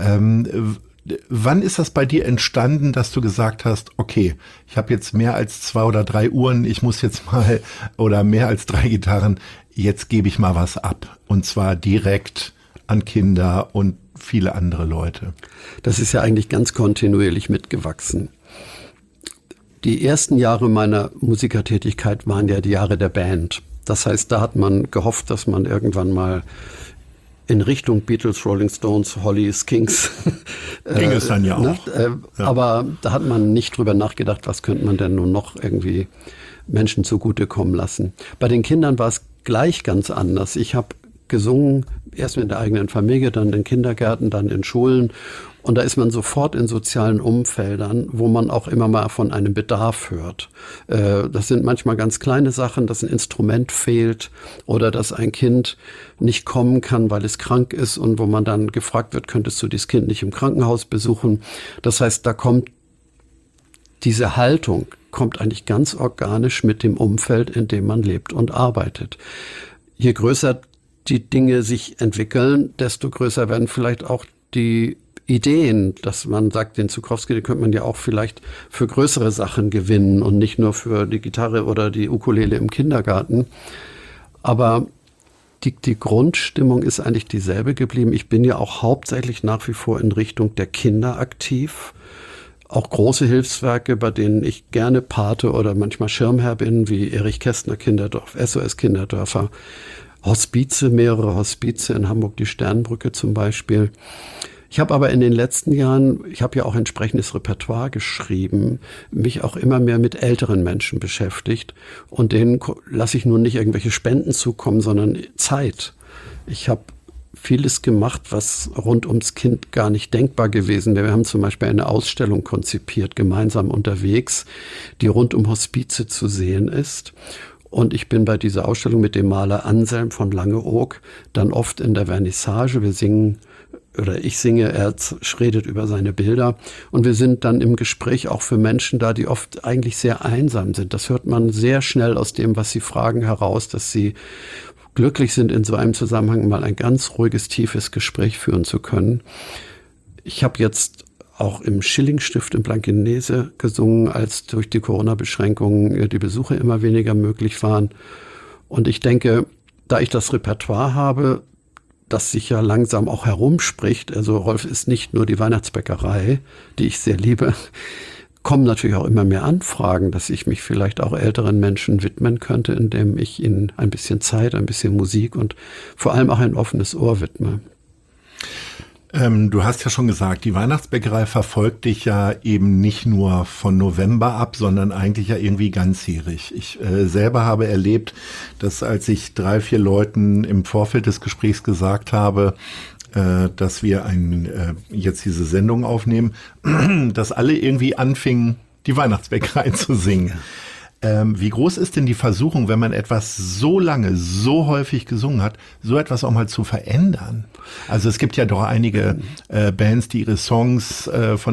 Wann ist das bei dir entstanden, dass du gesagt hast, okay, ich habe jetzt mehr als 2 oder 3 Uhren, ich muss jetzt mal, oder mehr als 3 Gitarren, jetzt gebe ich mal was ab. Und zwar direkt an Kinder und viele andere Leute. Das ist ja eigentlich ganz kontinuierlich mitgewachsen. Die ersten Jahre meiner Musikertätigkeit waren ja die Jahre der Band. Das heißt, da hat man gehofft, dass man irgendwann mal in Richtung Beatles, Rolling Stones, Hollies, Kings. Ging es dann ja auch. Ne? Ja. Aber da hat man nicht drüber nachgedacht, was könnte man denn nun noch irgendwie Menschen zugutekommen lassen. Bei den Kindern war es gleich ganz anders. Ich habe gesungen, erst in der eigenen Familie, dann in Kindergärten, dann in Schulen. Und da ist man sofort in sozialen Umfeldern, wo man auch immer mal von einem Bedarf hört. Das sind manchmal ganz kleine Sachen, dass ein Instrument fehlt oder dass ein Kind nicht kommen kann, weil es krank ist und wo man dann gefragt wird, könntest du dieses Kind nicht im Krankenhaus besuchen? Das heißt, da kommt diese Haltung, kommt eigentlich ganz organisch mit dem Umfeld, in dem man lebt und arbeitet. Je größer die Dinge sich entwickeln, desto größer werden vielleicht auch die Ideen, dass man sagt, den Zuckowski, den könnte man ja auch vielleicht für größere Sachen gewinnen und nicht nur für die Gitarre oder die Ukulele im Kindergarten. Aber die Grundstimmung ist eigentlich dieselbe geblieben. Ich bin ja auch hauptsächlich nach wie vor in Richtung der Kinder aktiv. Auch große Hilfswerke, bei denen ich gerne Pate oder manchmal Schirmherr bin, wie Erich Kästner Kinderdorf, SOS Kinderdörfer, Hospize, mehrere Hospize in Hamburg, die Sternbrücke zum Beispiel. Ich habe aber in den letzten Jahren, ich habe ja auch entsprechendes Repertoire geschrieben, mich auch immer mehr mit älteren Menschen beschäftigt. Und denen lasse ich nun nicht irgendwelche Spenden zukommen, sondern Zeit. Ich habe vieles gemacht, was rund ums Kind gar nicht denkbar gewesen wäre. Wir haben zum Beispiel eine Ausstellung konzipiert, gemeinsam unterwegs, die rund um Hospize zu sehen ist. Und ich bin bei dieser Ausstellung mit dem Maler Anselm von Langeoog dann oft in der Vernissage. Wir singen, oder ich singe, er redet über seine Bilder. Und wir sind dann im Gespräch auch für Menschen da, die oft eigentlich sehr einsam sind. Das hört man sehr schnell aus dem, was sie fragen, heraus, dass sie glücklich sind, in so einem Zusammenhang mal ein ganz ruhiges, tiefes Gespräch führen zu können. Ich habe jetzt auch im Schillingstift in Blankenese gesungen, als durch die Corona-Beschränkungen die Besuche immer weniger möglich waren. Und ich denke, da ich das Repertoire habe, das sich ja langsam auch herumspricht, also Rolf ist nicht nur die Weihnachtsbäckerei, die ich sehr liebe, kommen natürlich auch immer mehr Anfragen, dass ich mich vielleicht auch älteren Menschen widmen könnte, indem ich ihnen ein bisschen Zeit, ein bisschen Musik und vor allem auch ein offenes Ohr widme. Du hast ja schon gesagt, die Weihnachtsbäckerei verfolgt dich ja eben nicht nur von November ab, sondern eigentlich ja irgendwie ganzjährig. Ich selber habe erlebt, dass als ich 3, 4 Leuten im Vorfeld des Gesprächs gesagt habe, dass wir jetzt diese Sendung aufnehmen, dass alle irgendwie anfingen, die Weihnachtsbäckerei zu singen. Wie groß ist denn die Versuchung, wenn man etwas so lange, so häufig gesungen hat, so etwas auch mal zu verändern? Also es gibt ja doch einige Bands, die ihre Songs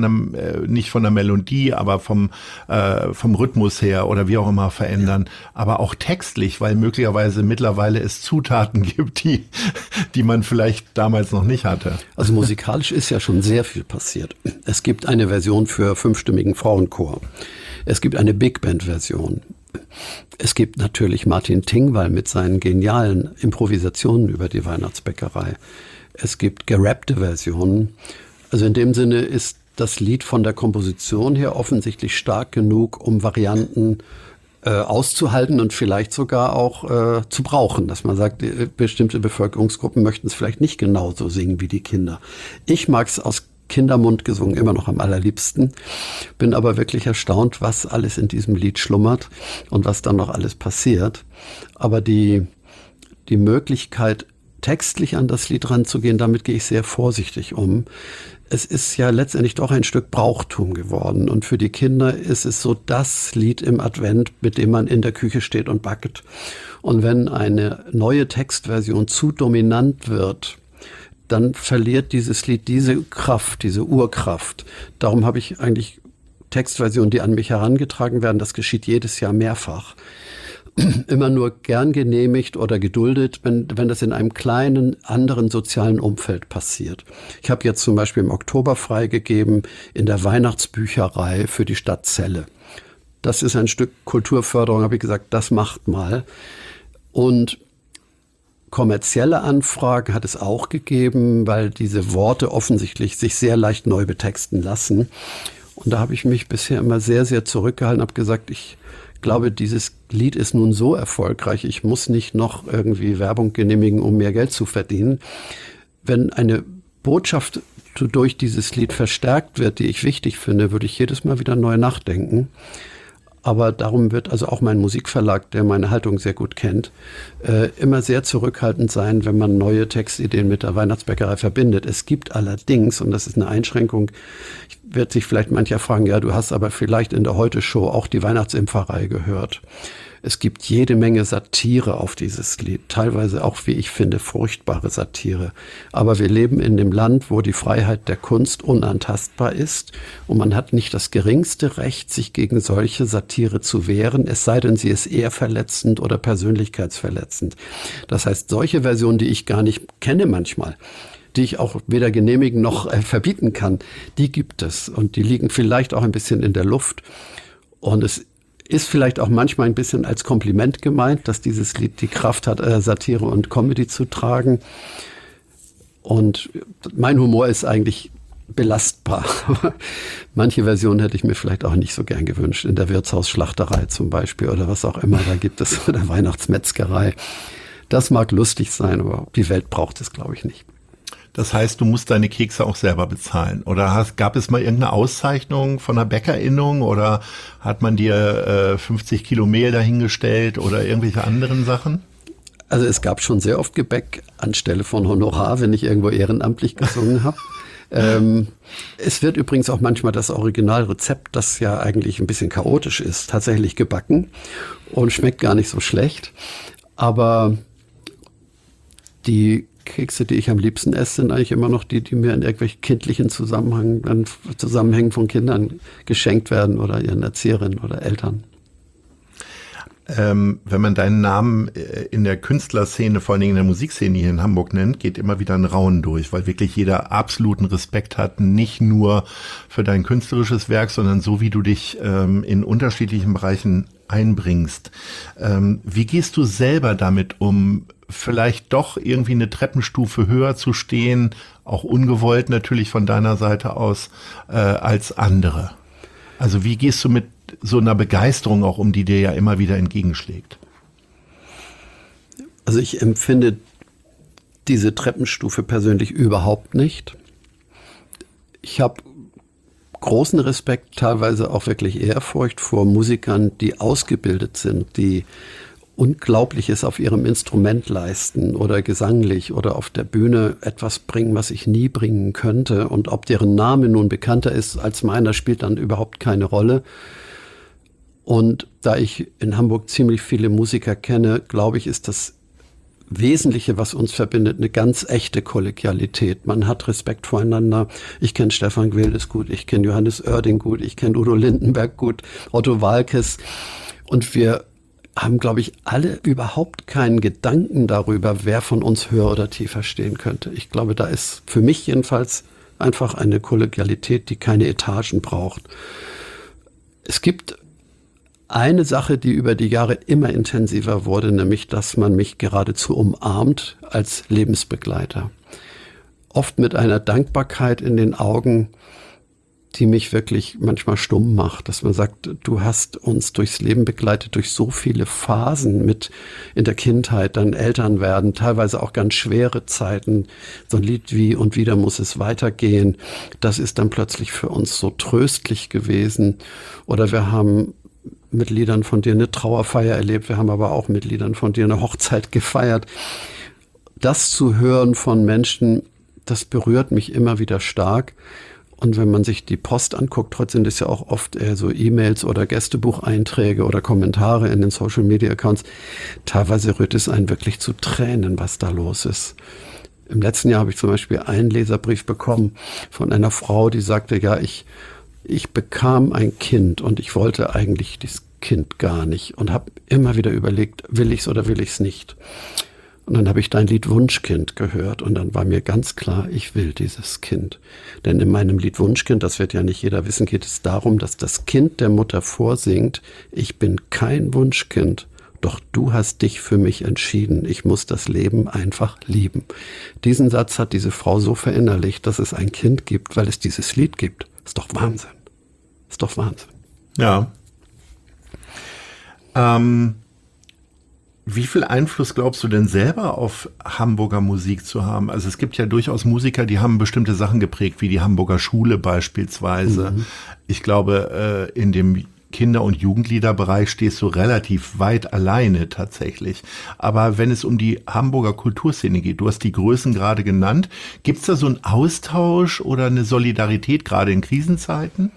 nicht von der Melodie, aber vom Rhythmus her oder wie auch immer verändern, aber auch textlich, weil möglicherweise mittlerweile es Zutaten gibt, die man vielleicht damals noch nicht hatte. Also musikalisch ist ja schon sehr viel passiert. Es gibt eine Version für 5-stimmigen Frauenchor. Es gibt eine Big-Band-Version. Es gibt natürlich Martin Tingwall mit seinen genialen Improvisationen über die Weihnachtsbäckerei. Es gibt gerappte Versionen. Also in dem Sinne ist das Lied von der Komposition her offensichtlich stark genug, um Varianten auszuhalten und vielleicht sogar auch zu brauchen. Dass man sagt, bestimmte Bevölkerungsgruppen möchten es vielleicht nicht genauso singen wie die Kinder. Ich mag es aus Kindermund gesungen, immer noch am allerliebsten. Bin aber wirklich erstaunt, was alles in diesem Lied schlummert und was dann noch alles passiert. Aber die Möglichkeit, textlich an das Lied ranzugehen, damit gehe ich sehr vorsichtig um. Es ist ja letztendlich doch ein Stück Brauchtum geworden. Und für die Kinder ist es so das Lied im Advent, mit dem man in der Küche steht und backt. Und wenn eine neue Textversion zu dominant wird, dann verliert dieses Lied diese Kraft, diese Urkraft. Darum habe ich eigentlich Textversionen, die an mich herangetragen werden. Das geschieht jedes Jahr mehrfach. Immer nur gern genehmigt oder geduldet, wenn das in einem kleinen, anderen sozialen Umfeld passiert. Ich habe jetzt zum Beispiel im Oktober freigegeben in der Weihnachtsbücherei für die Stadt Celle. Das ist ein Stück Kulturförderung, habe ich gesagt, das macht mal. Und kommerzielle Anfragen hat es auch gegeben, weil diese Worte offensichtlich sich sehr leicht neu betexten lassen. Und da habe ich mich bisher immer sehr, sehr zurückgehalten, habe gesagt, ich glaube, dieses Lied ist nun so erfolgreich, ich muss nicht noch irgendwie Werbung genehmigen, um mehr Geld zu verdienen. Wenn eine Botschaft durch dieses Lied verstärkt wird, die ich wichtig finde, würde ich jedes Mal wieder neu nachdenken. Aber darum wird also auch mein Musikverlag, der meine Haltung sehr gut kennt, immer sehr zurückhaltend sein, wenn man neue Textideen mit der Weihnachtsbäckerei verbindet. Es gibt allerdings, und das ist eine Einschränkung, wird sich vielleicht mancher fragen, ja, du hast aber vielleicht in der Heute-Show auch die Weihnachtsimpferei gehört. Es gibt jede Menge Satire auf dieses Lied, teilweise auch, wie ich finde, furchtbare Satire. Aber wir leben in dem Land, wo die Freiheit der Kunst unantastbar ist und man hat nicht das geringste Recht, sich gegen solche Satire zu wehren, es sei denn, sie ist eher verletzend oder persönlichkeitsverletzend. Das heißt, solche Versionen, die ich gar nicht kenne manchmal, die ich auch weder genehmigen noch verbieten kann, die gibt es. Und die liegen vielleicht auch ein bisschen in der Luft. Und es ist vielleicht auch manchmal ein bisschen als Kompliment gemeint, dass dieses Lied die Kraft hat, Satire und Comedy zu tragen. Und mein Humor ist eigentlich belastbar. Manche Versionen hätte ich mir vielleicht auch nicht so gern gewünscht. In der Wirtshausschlachterei zum Beispiel oder was auch immer da gibt es, oder Weihnachtsmetzgerei. Das mag lustig sein, aber die Welt braucht es, glaube ich, nicht. Das heißt, du musst deine Kekse auch selber bezahlen. Oder gab es mal irgendeine Auszeichnung von einer Bäckerinnung oder hat man dir 50 Kilo Mehl dahingestellt oder irgendwelche anderen Sachen? Also es gab schon sehr oft Gebäck anstelle von Honorar, wenn ich irgendwo ehrenamtlich gesungen habe. Es wird übrigens auch manchmal das Originalrezept, das ja eigentlich ein bisschen chaotisch ist, tatsächlich gebacken und schmeckt gar nicht so schlecht. Aber die Kekse, die ich am liebsten esse, sind eigentlich immer noch die mir in irgendwelchen kindlichen Zusammenhängen von Kindern geschenkt werden oder ihren Erzieherinnen oder Eltern. Wenn man deinen Namen in der Künstlerszene, vor allen Dingen in der Musikszene hier in Hamburg nennt, geht immer wieder ein Raunen durch, weil wirklich jeder absoluten Respekt hat, nicht nur für dein künstlerisches Werk, sondern so, wie du dich in unterschiedlichen Bereichen einbringst. Wie gehst du selber damit um, vielleicht doch irgendwie eine Treppenstufe höher zu stehen, auch ungewollt natürlich von deiner Seite aus, als andere? Also wie gehst du mit so einer Begeisterung auch um, die dir ja immer wieder entgegenschlägt? Also ich empfinde diese Treppenstufe persönlich überhaupt nicht. Ich habe großen Respekt, teilweise auch wirklich Ehrfurcht vor Musikern, die ausgebildet sind, die Unglaubliches auf ihrem Instrument leisten oder gesanglich oder auf der Bühne etwas bringen, was ich nie bringen könnte. Und ob deren Name nun bekannter ist als meiner, spielt dann überhaupt keine Rolle. Und da ich in Hamburg ziemlich viele Musiker kenne, glaube ich, ist das Wesentliche, was uns verbindet, eine ganz echte Kollegialität. Man hat Respekt voreinander. Ich kenne Stefan Gwildes gut, ich kenne Johannes Oerding gut, ich kenne Udo Lindenberg gut, Otto Waalkes. Und wir haben, glaube ich, alle überhaupt keinen Gedanken darüber, wer von uns höher oder tiefer stehen könnte. Ich glaube, da ist für mich jedenfalls einfach eine Kollegialität, die keine Etagen braucht. Es gibt eine Sache, die über die Jahre immer intensiver wurde, nämlich, dass man mich geradezu umarmt als Lebensbegleiter. Oft mit einer Dankbarkeit in den Augen, die mich wirklich manchmal stumm macht, dass man sagt, du hast uns durchs Leben begleitet, durch so viele Phasen mit in der Kindheit, dann Elternwerden, teilweise auch ganz schwere Zeiten, so ein Lied wie Und wieder muss es weitergehen, das ist dann plötzlich für uns so tröstlich gewesen. Oder wir haben mit Liedern von dir eine Trauerfeier erlebt, wir haben aber auch mit Liedern von dir eine Hochzeit gefeiert. Das zu hören von Menschen, das berührt mich immer wieder stark. Und wenn man sich die Post anguckt, trotzdem sind es ja auch oft so E-Mails oder Gästebucheinträge oder Kommentare in den Social-Media-Accounts. Teilweise rührt es einen wirklich zu Tränen, was da los ist. Im letzten Jahr habe ich zum Beispiel einen Leserbrief bekommen von einer Frau, die sagte, ja, ich bekam ein Kind und ich wollte eigentlich dieses Kind gar nicht und habe immer wieder überlegt, will ich es oder will ich es nicht. Und dann habe ich dein Lied Wunschkind gehört und dann war mir ganz klar, ich will dieses Kind. Denn in meinem Lied Wunschkind, das wird ja nicht jeder wissen, geht es darum, dass das Kind der Mutter vorsingt, ich bin kein Wunschkind, doch du hast dich für mich entschieden. Ich muss das Leben einfach lieben. Diesen Satz hat diese Frau so verinnerlicht, dass es ein Kind gibt, weil es dieses Lied gibt. Ist doch Wahnsinn. Ist doch Wahnsinn. Ja. Wie viel Einfluss glaubst du denn selber auf Hamburger Musik zu haben? Also es gibt ja durchaus Musiker, die haben bestimmte Sachen geprägt, wie die Hamburger Schule beispielsweise. Mhm. Ich glaube, in dem Kinder- und Jugendliederbereich stehst du relativ weit alleine tatsächlich. Aber wenn es um die Hamburger Kulturszene geht, du hast die Größen gerade genannt, gibt es da so einen Austausch oder eine Solidarität gerade in Krisenzeiten?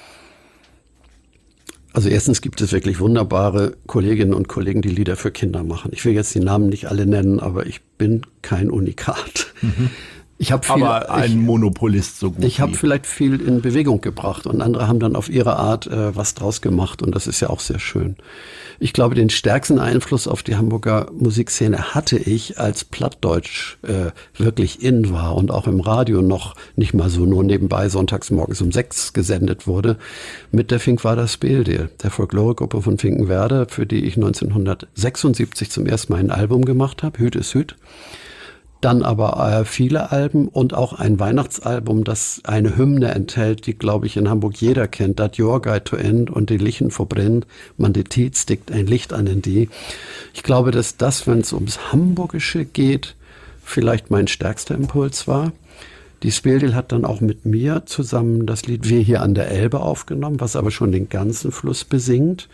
Also erstens gibt es wirklich wunderbare Kolleginnen und Kollegen, die Lieder für Kinder machen. Ich will jetzt die Namen nicht alle nennen, aber ich bin kein Unikat. Mhm. Aber ein Monopolist so gut. Ich habe wie. vielleicht viel in Bewegung gebracht und andere haben dann auf ihre Art was draus gemacht und das ist ja auch sehr schön. Ich glaube, den stärksten Einfluss auf die Hamburger Musikszene hatte ich, als Plattdeutsch wirklich in war und auch im Radio noch nicht mal so nur nebenbei sonntags morgens um 6 gesendet wurde, mit der Finkwerder Speeldeel, der Folkloregruppe von Finkenwerder, für die ich 1976 zum ersten Mal ein Album gemacht habe, Hüt ist Hüt. Dann aber viele Alben und auch ein Weihnachtsalbum, das eine Hymne enthält, die, glaube ich, in Hamburg jeder kennt. Dat Jahr geht to end und die Lichten verbrennt, man die Tiet stickt ein Licht an in die. Ich glaube, dass das, wenn es ums Hamburgische geht, vielleicht mein stärkster Impuls war. Die Speeldeel hat dann auch mit mir zusammen das Lied Wir hier an der Elbe aufgenommen, was aber schon den ganzen Fluss besingt.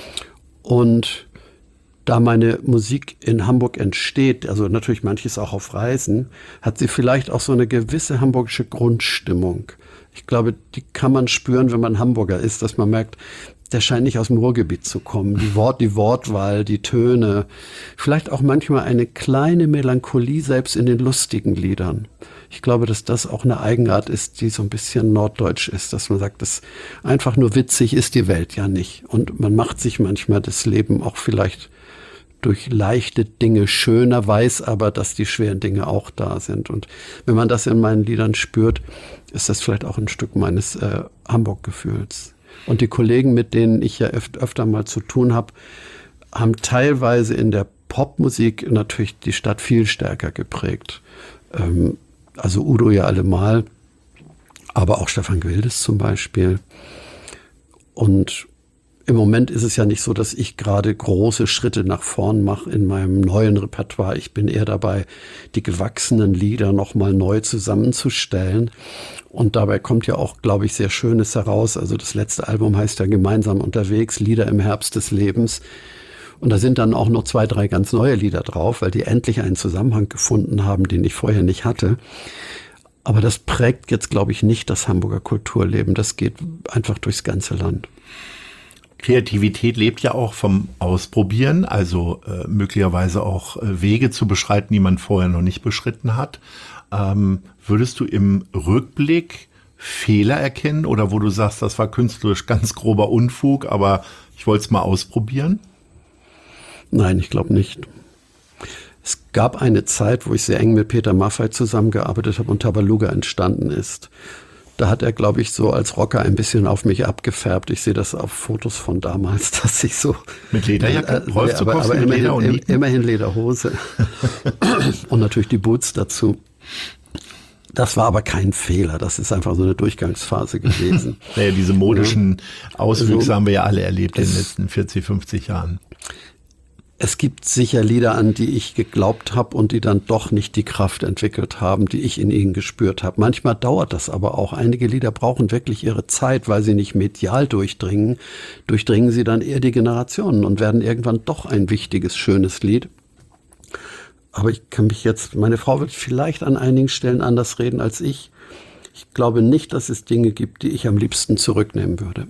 Und da meine Musik in Hamburg entsteht, also natürlich manches auch auf Reisen, hat sie vielleicht auch so eine gewisse hamburgische Grundstimmung. Ich glaube, die kann man spüren, wenn man Hamburger ist, dass man merkt, der scheint nicht aus dem Ruhrgebiet zu kommen. Die Wortwahl, die Töne, vielleicht auch manchmal eine kleine Melancholie selbst in den lustigen Liedern. Ich glaube, dass das auch eine Eigenart ist, die so ein bisschen norddeutsch ist, dass man sagt, dass einfach nur witzig ist die Welt ja nicht. Und man macht sich manchmal das Leben auch vielleicht durch leichte Dinge schöner, weiß aber, dass die schweren Dinge auch da sind. Und wenn man das in meinen Liedern spürt, ist das vielleicht auch ein Stück meines Hamburg-Gefühls. Und die Kollegen, mit denen ich ja öfter mal zu tun habe, haben teilweise in der Popmusik natürlich die Stadt viel stärker geprägt. Also Udo ja allemal, aber auch Stefan Gwildes zum Beispiel. Und im Moment ist es ja nicht so, dass ich gerade große Schritte nach vorn mache in meinem neuen Repertoire. Ich bin eher dabei, die gewachsenen Lieder nochmal neu zusammenzustellen. Und dabei kommt ja auch, glaube ich, sehr Schönes heraus. Also das letzte Album heißt ja Gemeinsam unterwegs, Lieder im Herbst des Lebens. Und da sind dann auch noch 2, 3 ganz neue Lieder drauf, weil die endlich einen Zusammenhang gefunden haben, den ich vorher nicht hatte. Aber das prägt jetzt, glaube ich, nicht das Hamburger Kulturleben. Das geht einfach durchs ganze Land. Kreativität lebt ja auch vom Ausprobieren, also möglicherweise auch Wege zu beschreiten, die man vorher noch nicht beschritten hat. Würdest du im Rückblick Fehler erkennen oder wo du sagst, das war künstlerisch ganz grober Unfug, aber ich wollte es mal ausprobieren? Nein, ich glaube nicht. Es gab eine Zeit, wo ich sehr eng mit Peter Maffay zusammengearbeitet habe und Tabaluga entstanden ist. Da hat er, glaube ich, so als Rocker ein bisschen auf mich abgefärbt. Ich sehe das auf Fotos von damals, dass ich so... Mit Lederjacke? Rolf Zukowski mit Leder und Nieten? Immerhin Lederhose. Und natürlich die Boots dazu. Das war aber kein Fehler. Das ist einfach so eine Durchgangsphase gewesen. Naja, diese modischen Auswüchse haben wir ja alle erlebt in den letzten 40, 50 Jahren. Es gibt sicher Lieder, an die ich geglaubt habe und die dann doch nicht die Kraft entwickelt haben, die ich in ihnen gespürt habe. Manchmal dauert das aber auch. Einige Lieder brauchen wirklich ihre Zeit, weil sie nicht medial durchdringen. Durchdringen sie dann eher die Generationen und werden irgendwann doch ein wichtiges, schönes Lied. Aber ich kann mich jetzt, meine Frau wird vielleicht an einigen Stellen anders reden als ich. Ich glaube nicht, dass es Dinge gibt, die ich am liebsten zurücknehmen würde.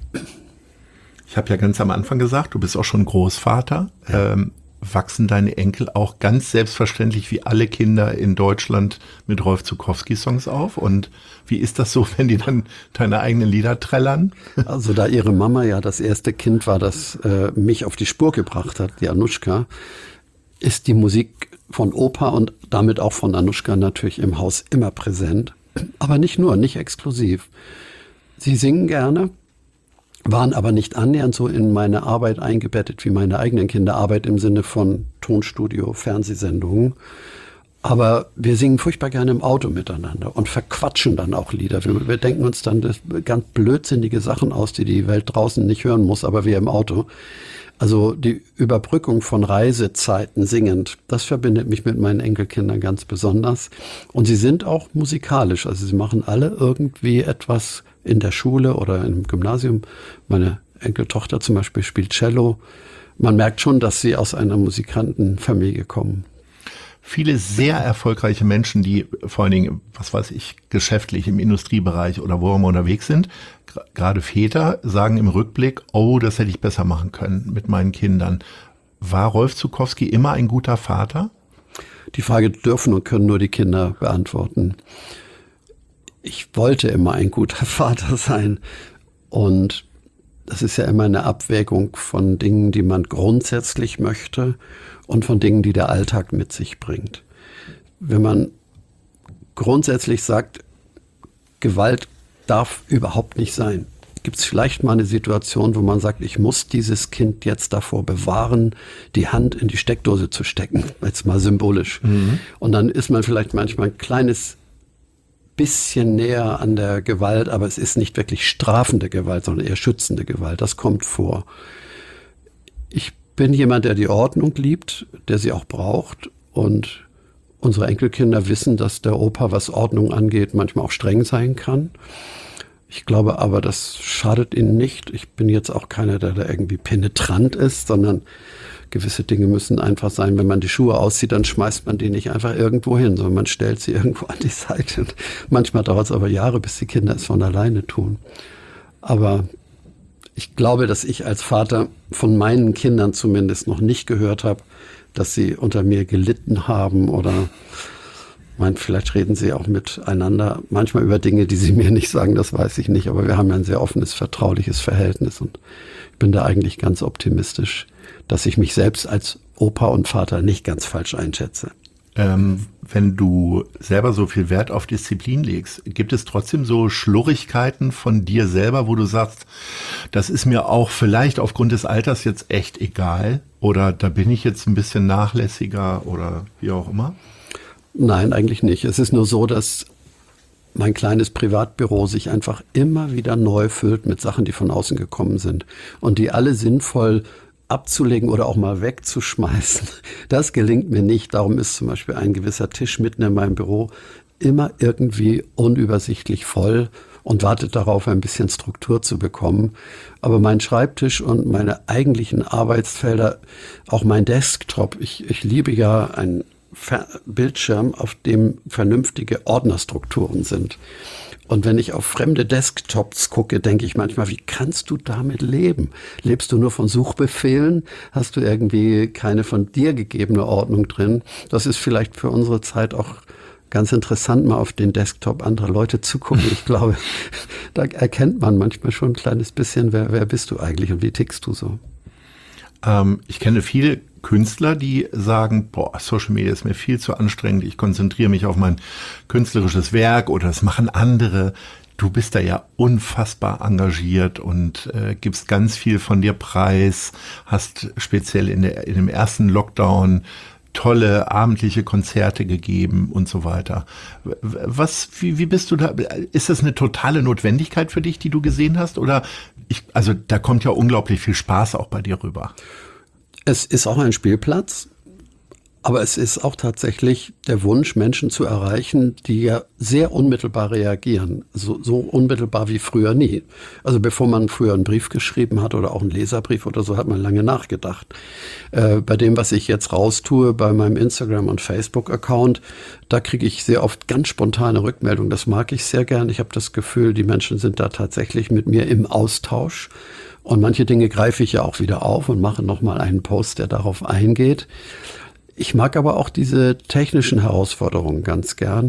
Ich habe ja ganz am Anfang gesagt, du bist auch schon Großvater. Ja. Wachsen deine Enkel auch ganz selbstverständlich wie alle Kinder in Deutschland mit Rolf Zukowski-Songs auf? Und wie ist das so, wenn die dann deine eigenen Lieder trällern? Also da ihre Mama ja das erste Kind war, das mich auf die Spur gebracht hat, die Anuschka, ist die Musik von Opa und damit auch von Anuschka natürlich im Haus immer präsent. Aber nicht nur, nicht exklusiv. Sie singen gerne, waren aber nicht annähernd so in meine Arbeit eingebettet wie meine eigenen Kinder. Arbeit im Sinne von Tonstudio, Fernsehsendungen. Aber wir singen furchtbar gerne im Auto miteinander und verquatschen dann auch Lieder. Wir denken uns dann ganz blödsinnige Sachen aus, die die Welt draußen nicht hören muss, aber wir im Auto. Also die Überbrückung von Reisezeiten singend, das verbindet mich mit meinen Enkelkindern ganz besonders. Und sie sind auch musikalisch, also sie machen alle irgendwie etwas in der Schule oder im Gymnasium. Meine Enkeltochter zum Beispiel spielt Cello. Man merkt schon, dass sie aus einer Musikantenfamilie kommen. Viele sehr erfolgreiche Menschen, die vor allen Dingen, was weiß ich, geschäftlich im Industriebereich oder wo immer unterwegs sind, gerade Väter sagen im Rückblick, oh, das hätte ich besser machen können mit meinen Kindern. War Rolf Zukowski immer ein guter Vater? Die Frage dürfen und können nur die Kinder beantworten. Ich wollte immer ein guter Vater sein und das ist ja immer eine Abwägung von Dingen, die man grundsätzlich möchte und von Dingen, die der Alltag mit sich bringt. Wenn man grundsätzlich sagt, Gewalt darf überhaupt nicht sein, gibt es vielleicht mal eine Situation, wo man sagt, ich muss dieses Kind jetzt davor bewahren, die Hand in die Steckdose zu stecken, jetzt mal symbolisch. Und dann ist man vielleicht manchmal ein kleines bisschen näher an der Gewalt, aber es ist nicht wirklich strafende Gewalt, sondern eher schützende Gewalt. Das kommt vor. Ich bin jemand, der die Ordnung liebt, der sie auch braucht. Und unsere Enkelkinder wissen, dass der Opa, was Ordnung angeht, manchmal auch streng sein kann. Ich glaube aber, das schadet ihnen nicht. Ich bin jetzt auch keiner, der da irgendwie penetrant ist, sondern gewisse Dinge müssen einfach sein, wenn man die Schuhe auszieht, dann schmeißt man die nicht einfach irgendwo hin, sondern man stellt sie irgendwo an die Seite. Und manchmal dauert es aber Jahre, bis die Kinder es von alleine tun. Aber ich glaube, dass ich als Vater von meinen Kindern zumindest noch nicht gehört habe, dass sie unter mir gelitten haben oder vielleicht reden sie auch miteinander, manchmal über Dinge, die sie mir nicht sagen, das weiß ich nicht, aber wir haben ja ein sehr offenes, vertrauliches Verhältnis und ich bin da eigentlich ganz optimistisch, dass ich mich selbst als Opa und Vater nicht ganz falsch einschätze. Wenn du selber so viel Wert auf Disziplin legst, gibt es trotzdem so Schlurrigkeiten von dir selber, wo du sagst, das ist mir auch vielleicht aufgrund des Alters jetzt echt egal oder da bin ich jetzt ein bisschen nachlässiger oder wie auch immer? Nein, eigentlich nicht. Es ist nur so, dass mein kleines Privatbüro sich einfach immer wieder neu füllt mit Sachen, die von außen gekommen sind und die alle sinnvoll abzulegen oder auch mal wegzuschmeißen. Das gelingt mir nicht. Darum ist zum Beispiel ein gewisser Tisch mitten in meinem Büro immer irgendwie unübersichtlich voll und wartet darauf, ein bisschen Struktur zu bekommen. Aber mein Schreibtisch und meine eigentlichen Arbeitsfelder, auch mein Desktop, ich liebe ja einen Bildschirm, auf dem vernünftige Ordnerstrukturen sind. Und wenn ich auf fremde Desktops gucke, denke ich manchmal, wie kannst du damit leben? Lebst du nur von Suchbefehlen? Hast du irgendwie keine von dir gegebene Ordnung drin? Das ist vielleicht für unsere Zeit auch ganz interessant, mal auf den Desktop anderer Leute zu gucken. Ich glaube, da erkennt man manchmal schon ein kleines bisschen, wer bist du eigentlich und wie tickst du so? Ich kenne viele Künstler, die sagen, Social Media ist mir viel zu anstrengend, ich konzentriere mich auf mein künstlerisches Werk oder das machen andere. Du bist da ja unfassbar engagiert und gibst ganz viel von dir preis, hast speziell in dem ersten Lockdown tolle abendliche Konzerte gegeben und so weiter. Wie bist du da? Ist das eine totale Notwendigkeit für dich, die du gesehen hast? Oder also da kommt ja unglaublich viel Spaß auch bei dir rüber. Es ist auch ein Spielplatz, aber es ist auch tatsächlich der Wunsch, Menschen zu erreichen, die ja sehr unmittelbar reagieren. So unmittelbar wie früher nie. Also bevor man früher einen Brief geschrieben hat oder auch einen Leserbrief oder so, hat man lange nachgedacht. Bei dem, was ich jetzt raustue, bei meinem Instagram- und Facebook-Account, da kriege ich sehr oft ganz spontane Rückmeldungen. Das mag ich sehr gern. Ich habe das Gefühl, die Menschen sind da tatsächlich mit mir im Austausch. Und manche Dinge greife ich ja auch wieder auf und mache nochmal einen Post, der darauf eingeht. Ich mag aber auch diese technischen Herausforderungen ganz gern.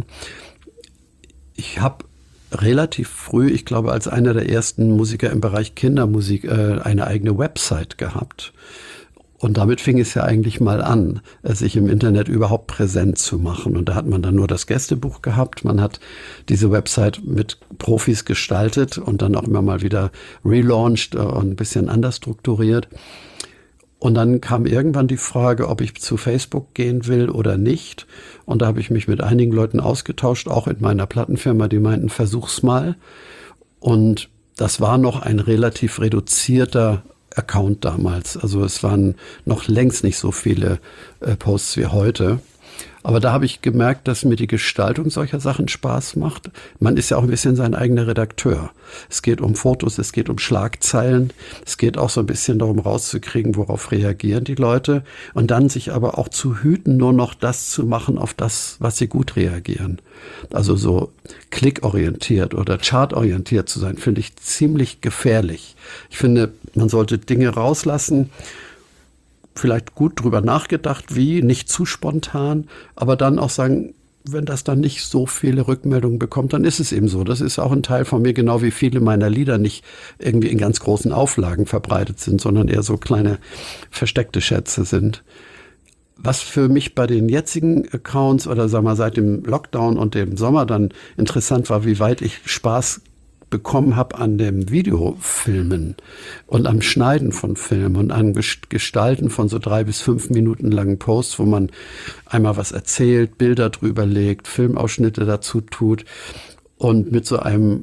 Ich habe relativ früh, ich glaube als einer der ersten Musiker im Bereich Kindermusik, eine eigene Website gehabt. Und damit fing es ja eigentlich mal an, sich im Internet überhaupt präsent zu machen. Und da hat man dann nur das Gästebuch gehabt. Man hat diese Website mit Profis gestaltet und dann auch immer mal wieder relaunched und ein bisschen anders strukturiert. Und dann kam irgendwann die Frage, ob ich zu Facebook gehen will oder nicht. Und da habe ich mich mit einigen Leuten ausgetauscht, auch in meiner Plattenfirma, die meinten, versuch's mal. Und das war noch ein relativ reduzierter Account damals. Also es waren noch längst nicht so viele Posts wie heute. Aber da habe ich gemerkt, dass mir die Gestaltung solcher Sachen Spaß macht. Man ist ja auch ein bisschen sein eigener Redakteur. Es geht um Fotos, es geht um Schlagzeilen. Es geht auch so ein bisschen darum rauszukriegen, worauf reagieren die Leute. Und dann sich aber auch zu hüten, nur noch das zu machen, auf das, was sie gut reagieren. Also so klickorientiert oder chartorientiert zu sein, finde ich ziemlich gefährlich. Ich finde, man sollte Dinge rauslassen, vielleicht gut drüber nachgedacht, wie, nicht zu spontan, aber dann auch sagen, wenn das dann nicht so viele Rückmeldungen bekommt, dann ist es eben so. Das ist auch ein Teil von mir, genau wie viele meiner Lieder nicht irgendwie in ganz großen Auflagen verbreitet sind, sondern eher so kleine versteckte Schätze sind. Was für mich bei den jetzigen Accounts oder sagen wir seit dem Lockdown und dem Sommer dann interessant war, wie weit ich Spaß bekommen habe an dem Videofilmen und am Schneiden von Filmen und am Gestalten von so 3 bis 5 Minuten langen Posts, wo man einmal was erzählt, Bilder drüber legt, Filmausschnitte dazu tut und mit so einem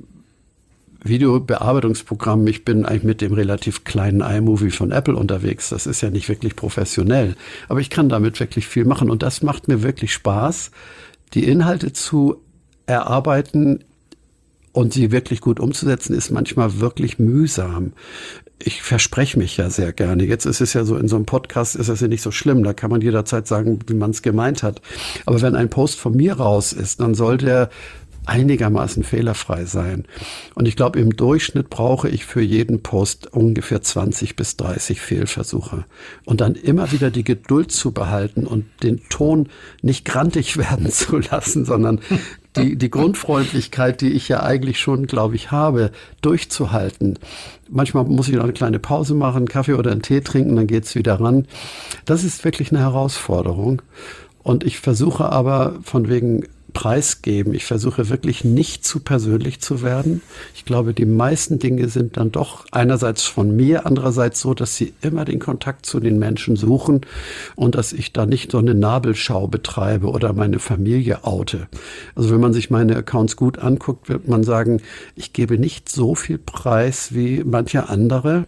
Videobearbeitungsprogramm, ich bin eigentlich mit dem relativ kleinen iMovie von Apple unterwegs, das ist ja nicht wirklich professionell, aber ich kann damit wirklich viel machen und das macht mir wirklich Spaß, die Inhalte zu erarbeiten und sie wirklich gut umzusetzen, ist manchmal wirklich mühsam. Ich verspreche mich ja sehr gerne. Jetzt ist es ja so, in so einem Podcast ist es ja nicht so schlimm. Da kann man jederzeit sagen, wie man es gemeint hat. Aber wenn ein Post von mir raus ist, dann soll der einigermaßen fehlerfrei sein. Und ich glaube, im Durchschnitt brauche ich für jeden Post ungefähr 20 bis 30 Fehlversuche. Und dann immer wieder die Geduld zu behalten und den Ton nicht grantig werden zu lassen, sondern die Grundfreundlichkeit, die ich ja eigentlich schon, glaube ich, habe, durchzuhalten. Manchmal muss ich noch eine kleine Pause machen, einen Kaffee oder einen Tee trinken, dann geht's wieder ran. Das ist wirklich eine Herausforderung. Und ich versuche aber von wegen preisgeben. Ich versuche wirklich nicht zu persönlich zu werden. Ich glaube, die meisten Dinge sind dann doch einerseits von mir, andererseits so, dass sie immer den Kontakt zu den Menschen suchen und dass ich da nicht so eine Nabelschau betreibe oder meine Familie oute. Also wenn man sich meine Accounts gut anguckt, wird man sagen, ich gebe nicht so viel Preis wie manche andere.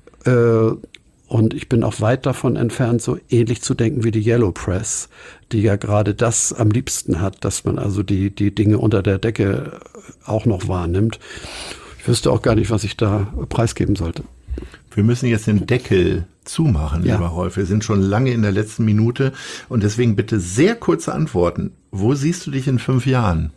Und ich bin auch weit davon entfernt, so ähnlich zu denken wie die Yellow Press, die ja gerade das am liebsten hat, dass man also die Dinge unter der Decke auch noch wahrnimmt. Ich wüsste auch gar nicht, was ich da preisgeben sollte. Wir müssen jetzt den Deckel zumachen, lieber Rolf. Wir sind schon lange in der letzten Minute und deswegen bitte sehr kurze Antworten. Wo siehst du dich in 5 Jahren?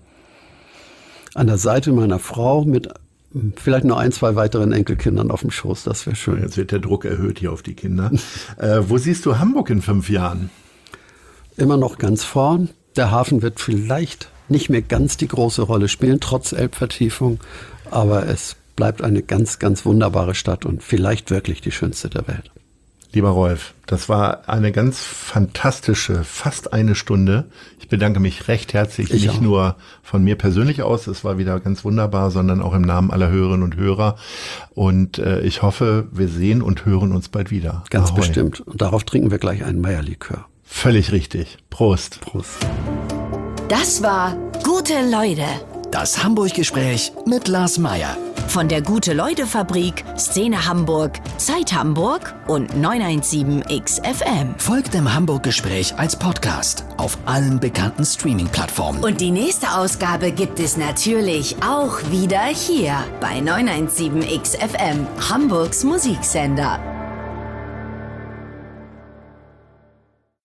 An der Seite meiner Frau mit vielleicht noch 1, 2 weiteren Enkelkindern auf dem Schoß, das wäre schön. Jetzt wird der Druck erhöht hier auf die Kinder. Wo siehst du Hamburg in 5 Jahren? Immer noch ganz vorn. Der Hafen wird vielleicht nicht mehr ganz die große Rolle spielen, trotz Elbvertiefung. Aber es bleibt eine ganz, ganz wunderbare Stadt und vielleicht wirklich die schönste der Welt. Lieber Rolf, das war eine ganz fantastische, fast 1 Stunde. Ich bedanke mich recht herzlich, nicht nur von mir persönlich aus, es war wieder ganz wunderbar, sondern auch im Namen aller Hörerinnen und Hörer. Und ich hoffe, wir sehen und hören uns bald wieder. Ganz Ahoi. bestimmt. Und darauf trinken wir gleich einen Meierlikör. Völlig richtig. Prost. Prost. Das war Gute Leute. Das Hamburg-Gespräch mit Lars Meier. Von der Gute-Leute-Fabrik, Szene Hamburg, Zeit Hamburg und 917XFM. Folgt dem Hamburg-Gespräch als Podcast auf allen bekannten Streaming-Plattformen. Und die nächste Ausgabe gibt es natürlich auch wieder hier bei 917XFM, Hamburgs Musiksender.